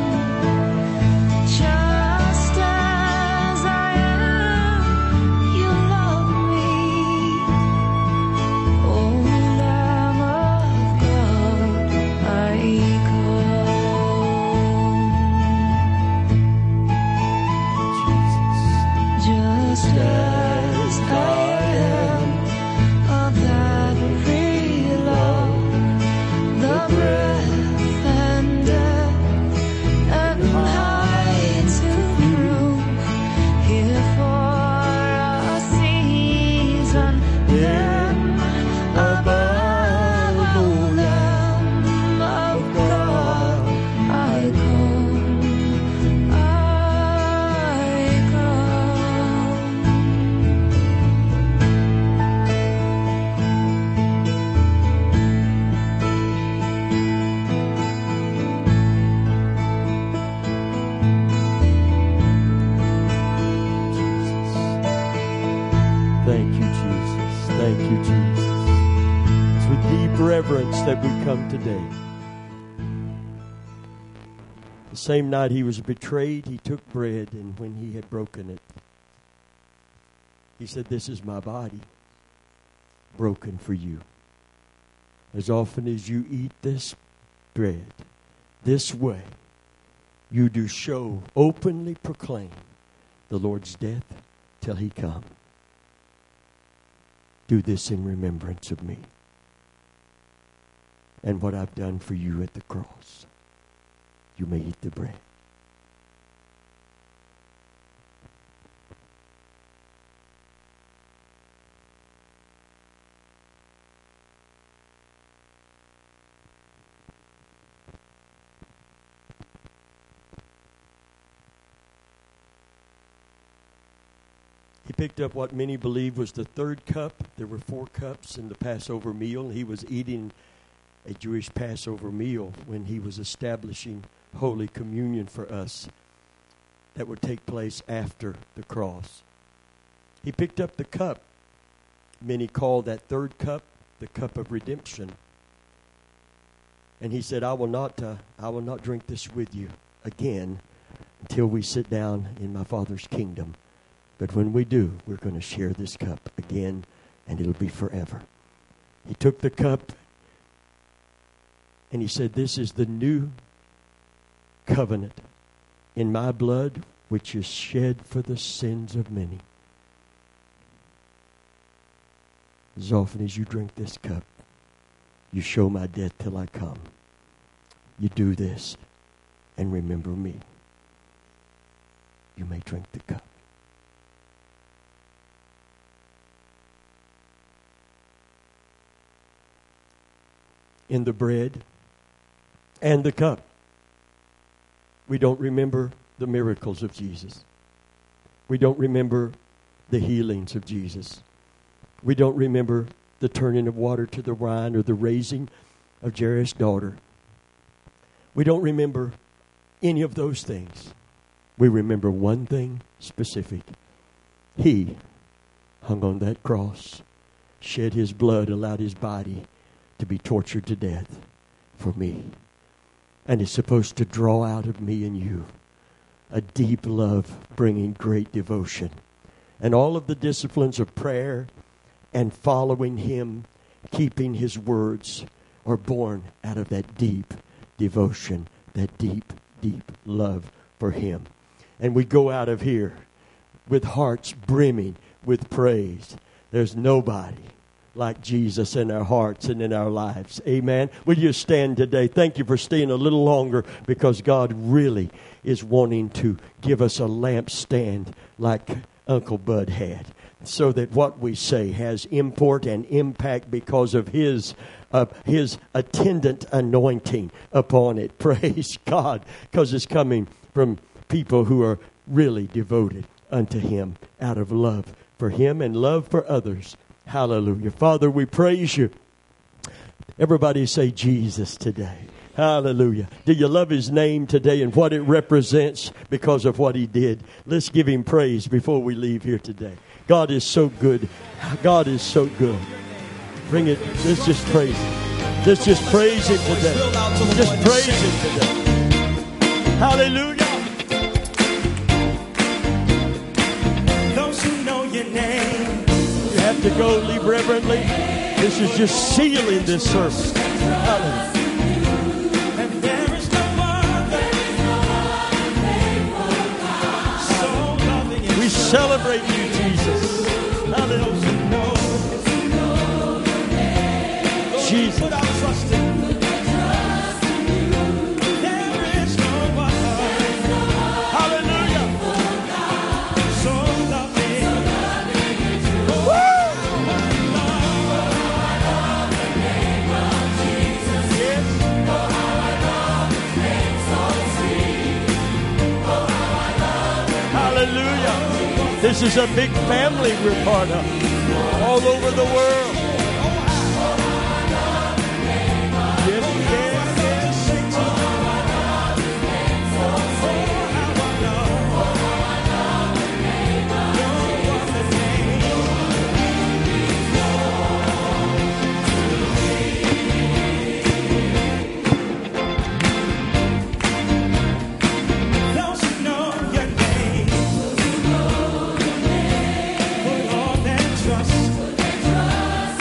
Just as I am, you love me, O Lamb of God. I come, just as I am, of that free love, the breath and depth and height to prove, here for a season, then above, O Lamb of God. I come, I come. Thank you, Jesus. Thank you, Jesus. It's with deep reverence that we come today. The same night he was betrayed, he took bread, and when he had broken it, he said, "This is my body, broken for you. As often as you eat this bread, this way, you do show, openly proclaim the Lord's death till he come. Do this in remembrance of me and what I've done for you at the cross." You may eat the bread. He picked up what many believe was the third cup. There were four cups in the Passover meal. He was eating a Jewish Passover meal when he was establishing Holy Communion for us that would take place after the cross. He picked up the cup. Many call that third cup the cup of redemption. And he said, I will not, uh, I will not drink this with you again until we sit down in my Father's kingdom But when we do, we're going to share this cup again, and it'll be forever. He took the cup, and he said, this is the new covenant in my blood, which is shed for the sins of many. As often as you drink this cup, you show my death till I come. You do this and remember me. You may drink the cup. In the bread and the cup, we don't remember the miracles of Jesus. We don't remember the healings of Jesus. We don't remember the turning of water to the wine or the raising of Jairus' daughter. We don't remember any of those things. We remember one thing specific. He hung on that cross, shed his blood, allowed his body to be tortured to death for me. And is supposed to draw out of me and you a deep love, bringing great devotion. And all of the disciplines of prayer and following him, keeping his words, are born out of that deep devotion, that deep, deep love for him. And we go out of here with hearts brimming with praise. There's nobody like Jesus in our hearts and in our lives. Amen. Will you stand today? Thank you for staying a little longer, because God really is wanting to give us a lampstand like Uncle Bud had, so that what we say has import and impact because of his uh, his attendant anointing upon it. Praise God, because it's coming from people who are really devoted unto him out of love for him and love for others. Hallelujah. Father, we praise you. Everybody say Jesus today. Hallelujah. Do you love his name today and what it represents because of what he did? Let's give him praise before we leave here today. God is so good. God is so good. Bring it. Let's just praise him. Let's just praise him today. Just praise him today. Hallelujah. Those who know your name. You have to go, leave reverently. This is just sealing this service. Hallelujah. And there is no other. So loving and We celebrate you, Jesus. Hallelujah. Jesus. Put our trust in you. There is no other. Hallelujah. So loving. Hallelujah. This is a big family we're part of. All over the world. Yes, yes, yes. Those who know your name. Put all their trust.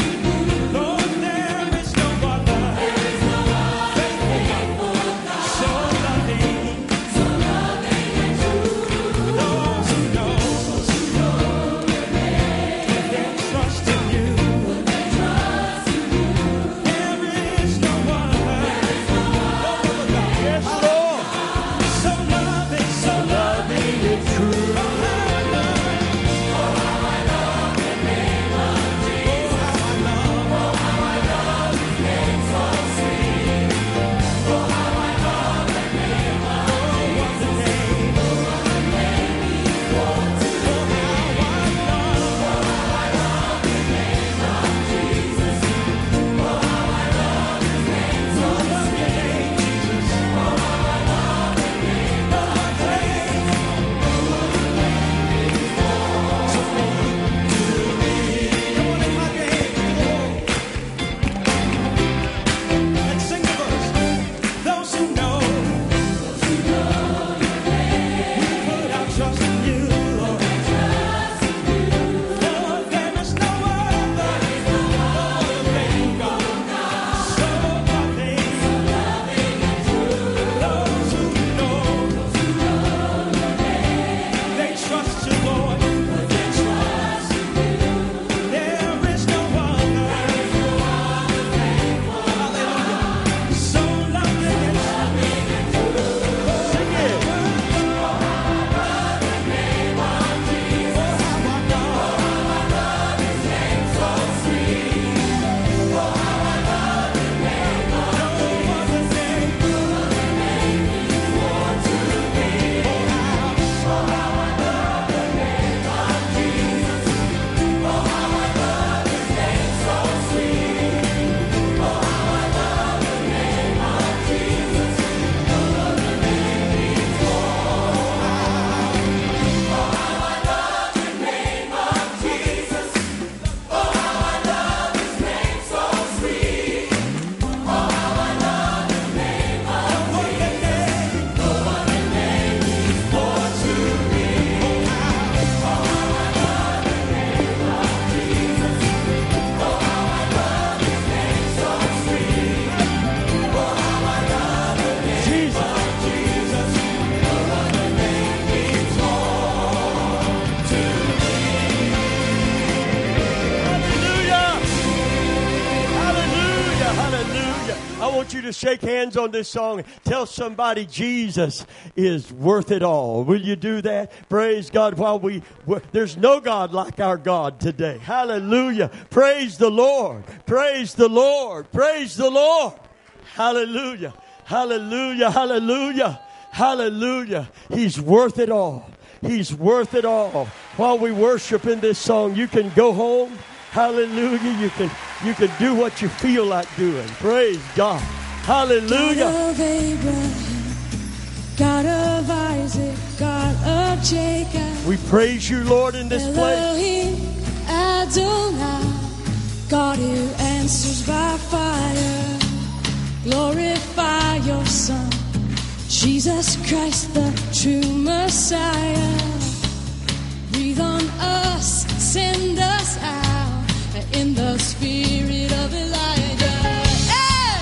shake hands on this song. Tell somebody Jesus is worth it all. Will you do that? Praise God. While we, there's no God like our God today. Hallelujah. Praise the Lord. Praise the Lord. Praise the Lord. Hallelujah. Hallelujah. Hallelujah. Hallelujah. He's worth it all. He's worth it all. While we worship in this song, you can go home. Hallelujah. You can you can do what you feel like doing. Praise God. Hallelujah. God of Abraham, God of Isaac, God of Jacob. We praise you, Lord, in this place. Elohim, Adonai, God who answers by fire. Glorify your Son, Jesus Christ, the true Messiah. Breathe on us, send us out in the spirit of Elijah. Hey!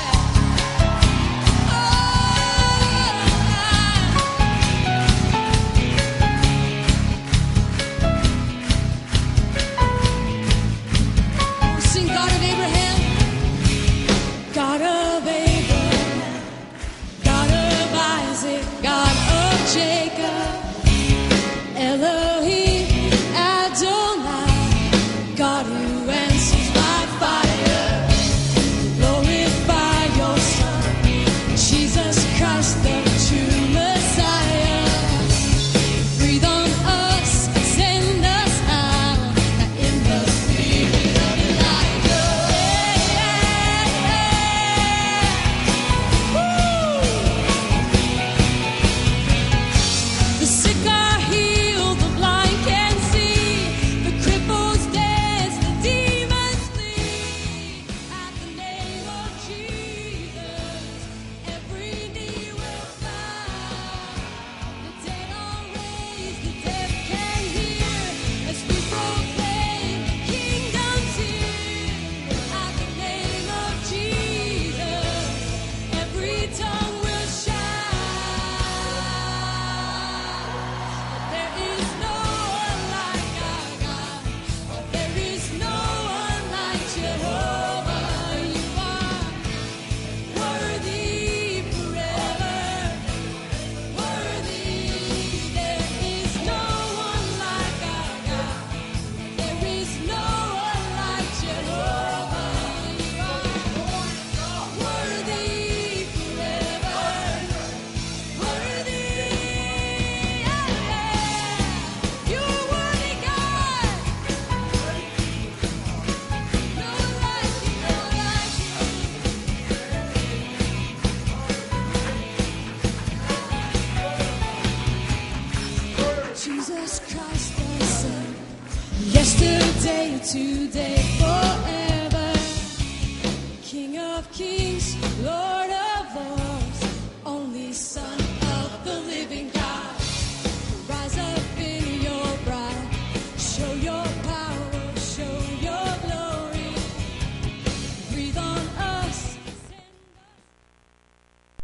Oh, sing God of Abraham, God of Abraham, God of Isaac, God of Jacob, Elohim, Adonai, God who answers by fire. Glorify your Son, Jesus Christ, the true Messiah. Breathe on us, send us out in the spirit of Elijah. Woo! The sick are healed, the blind can see, the cripples dance, the demons flee. At the name of Jesus, every knee will bow. The dead are raised, the deaf can hear, as we proclaim kingdom's here. At the name of Jesus, every tongue will shout. There is no one like our God. There is no one like Jehovah. You are worthy forever. Worthy. There is no one like our God. There is no one like Jehovah. You are worthy forever. Worthy. You are worthy, God. No one like you, no one like you. Jesus Christ the same, yesterday, today, forever. King of kings, Lord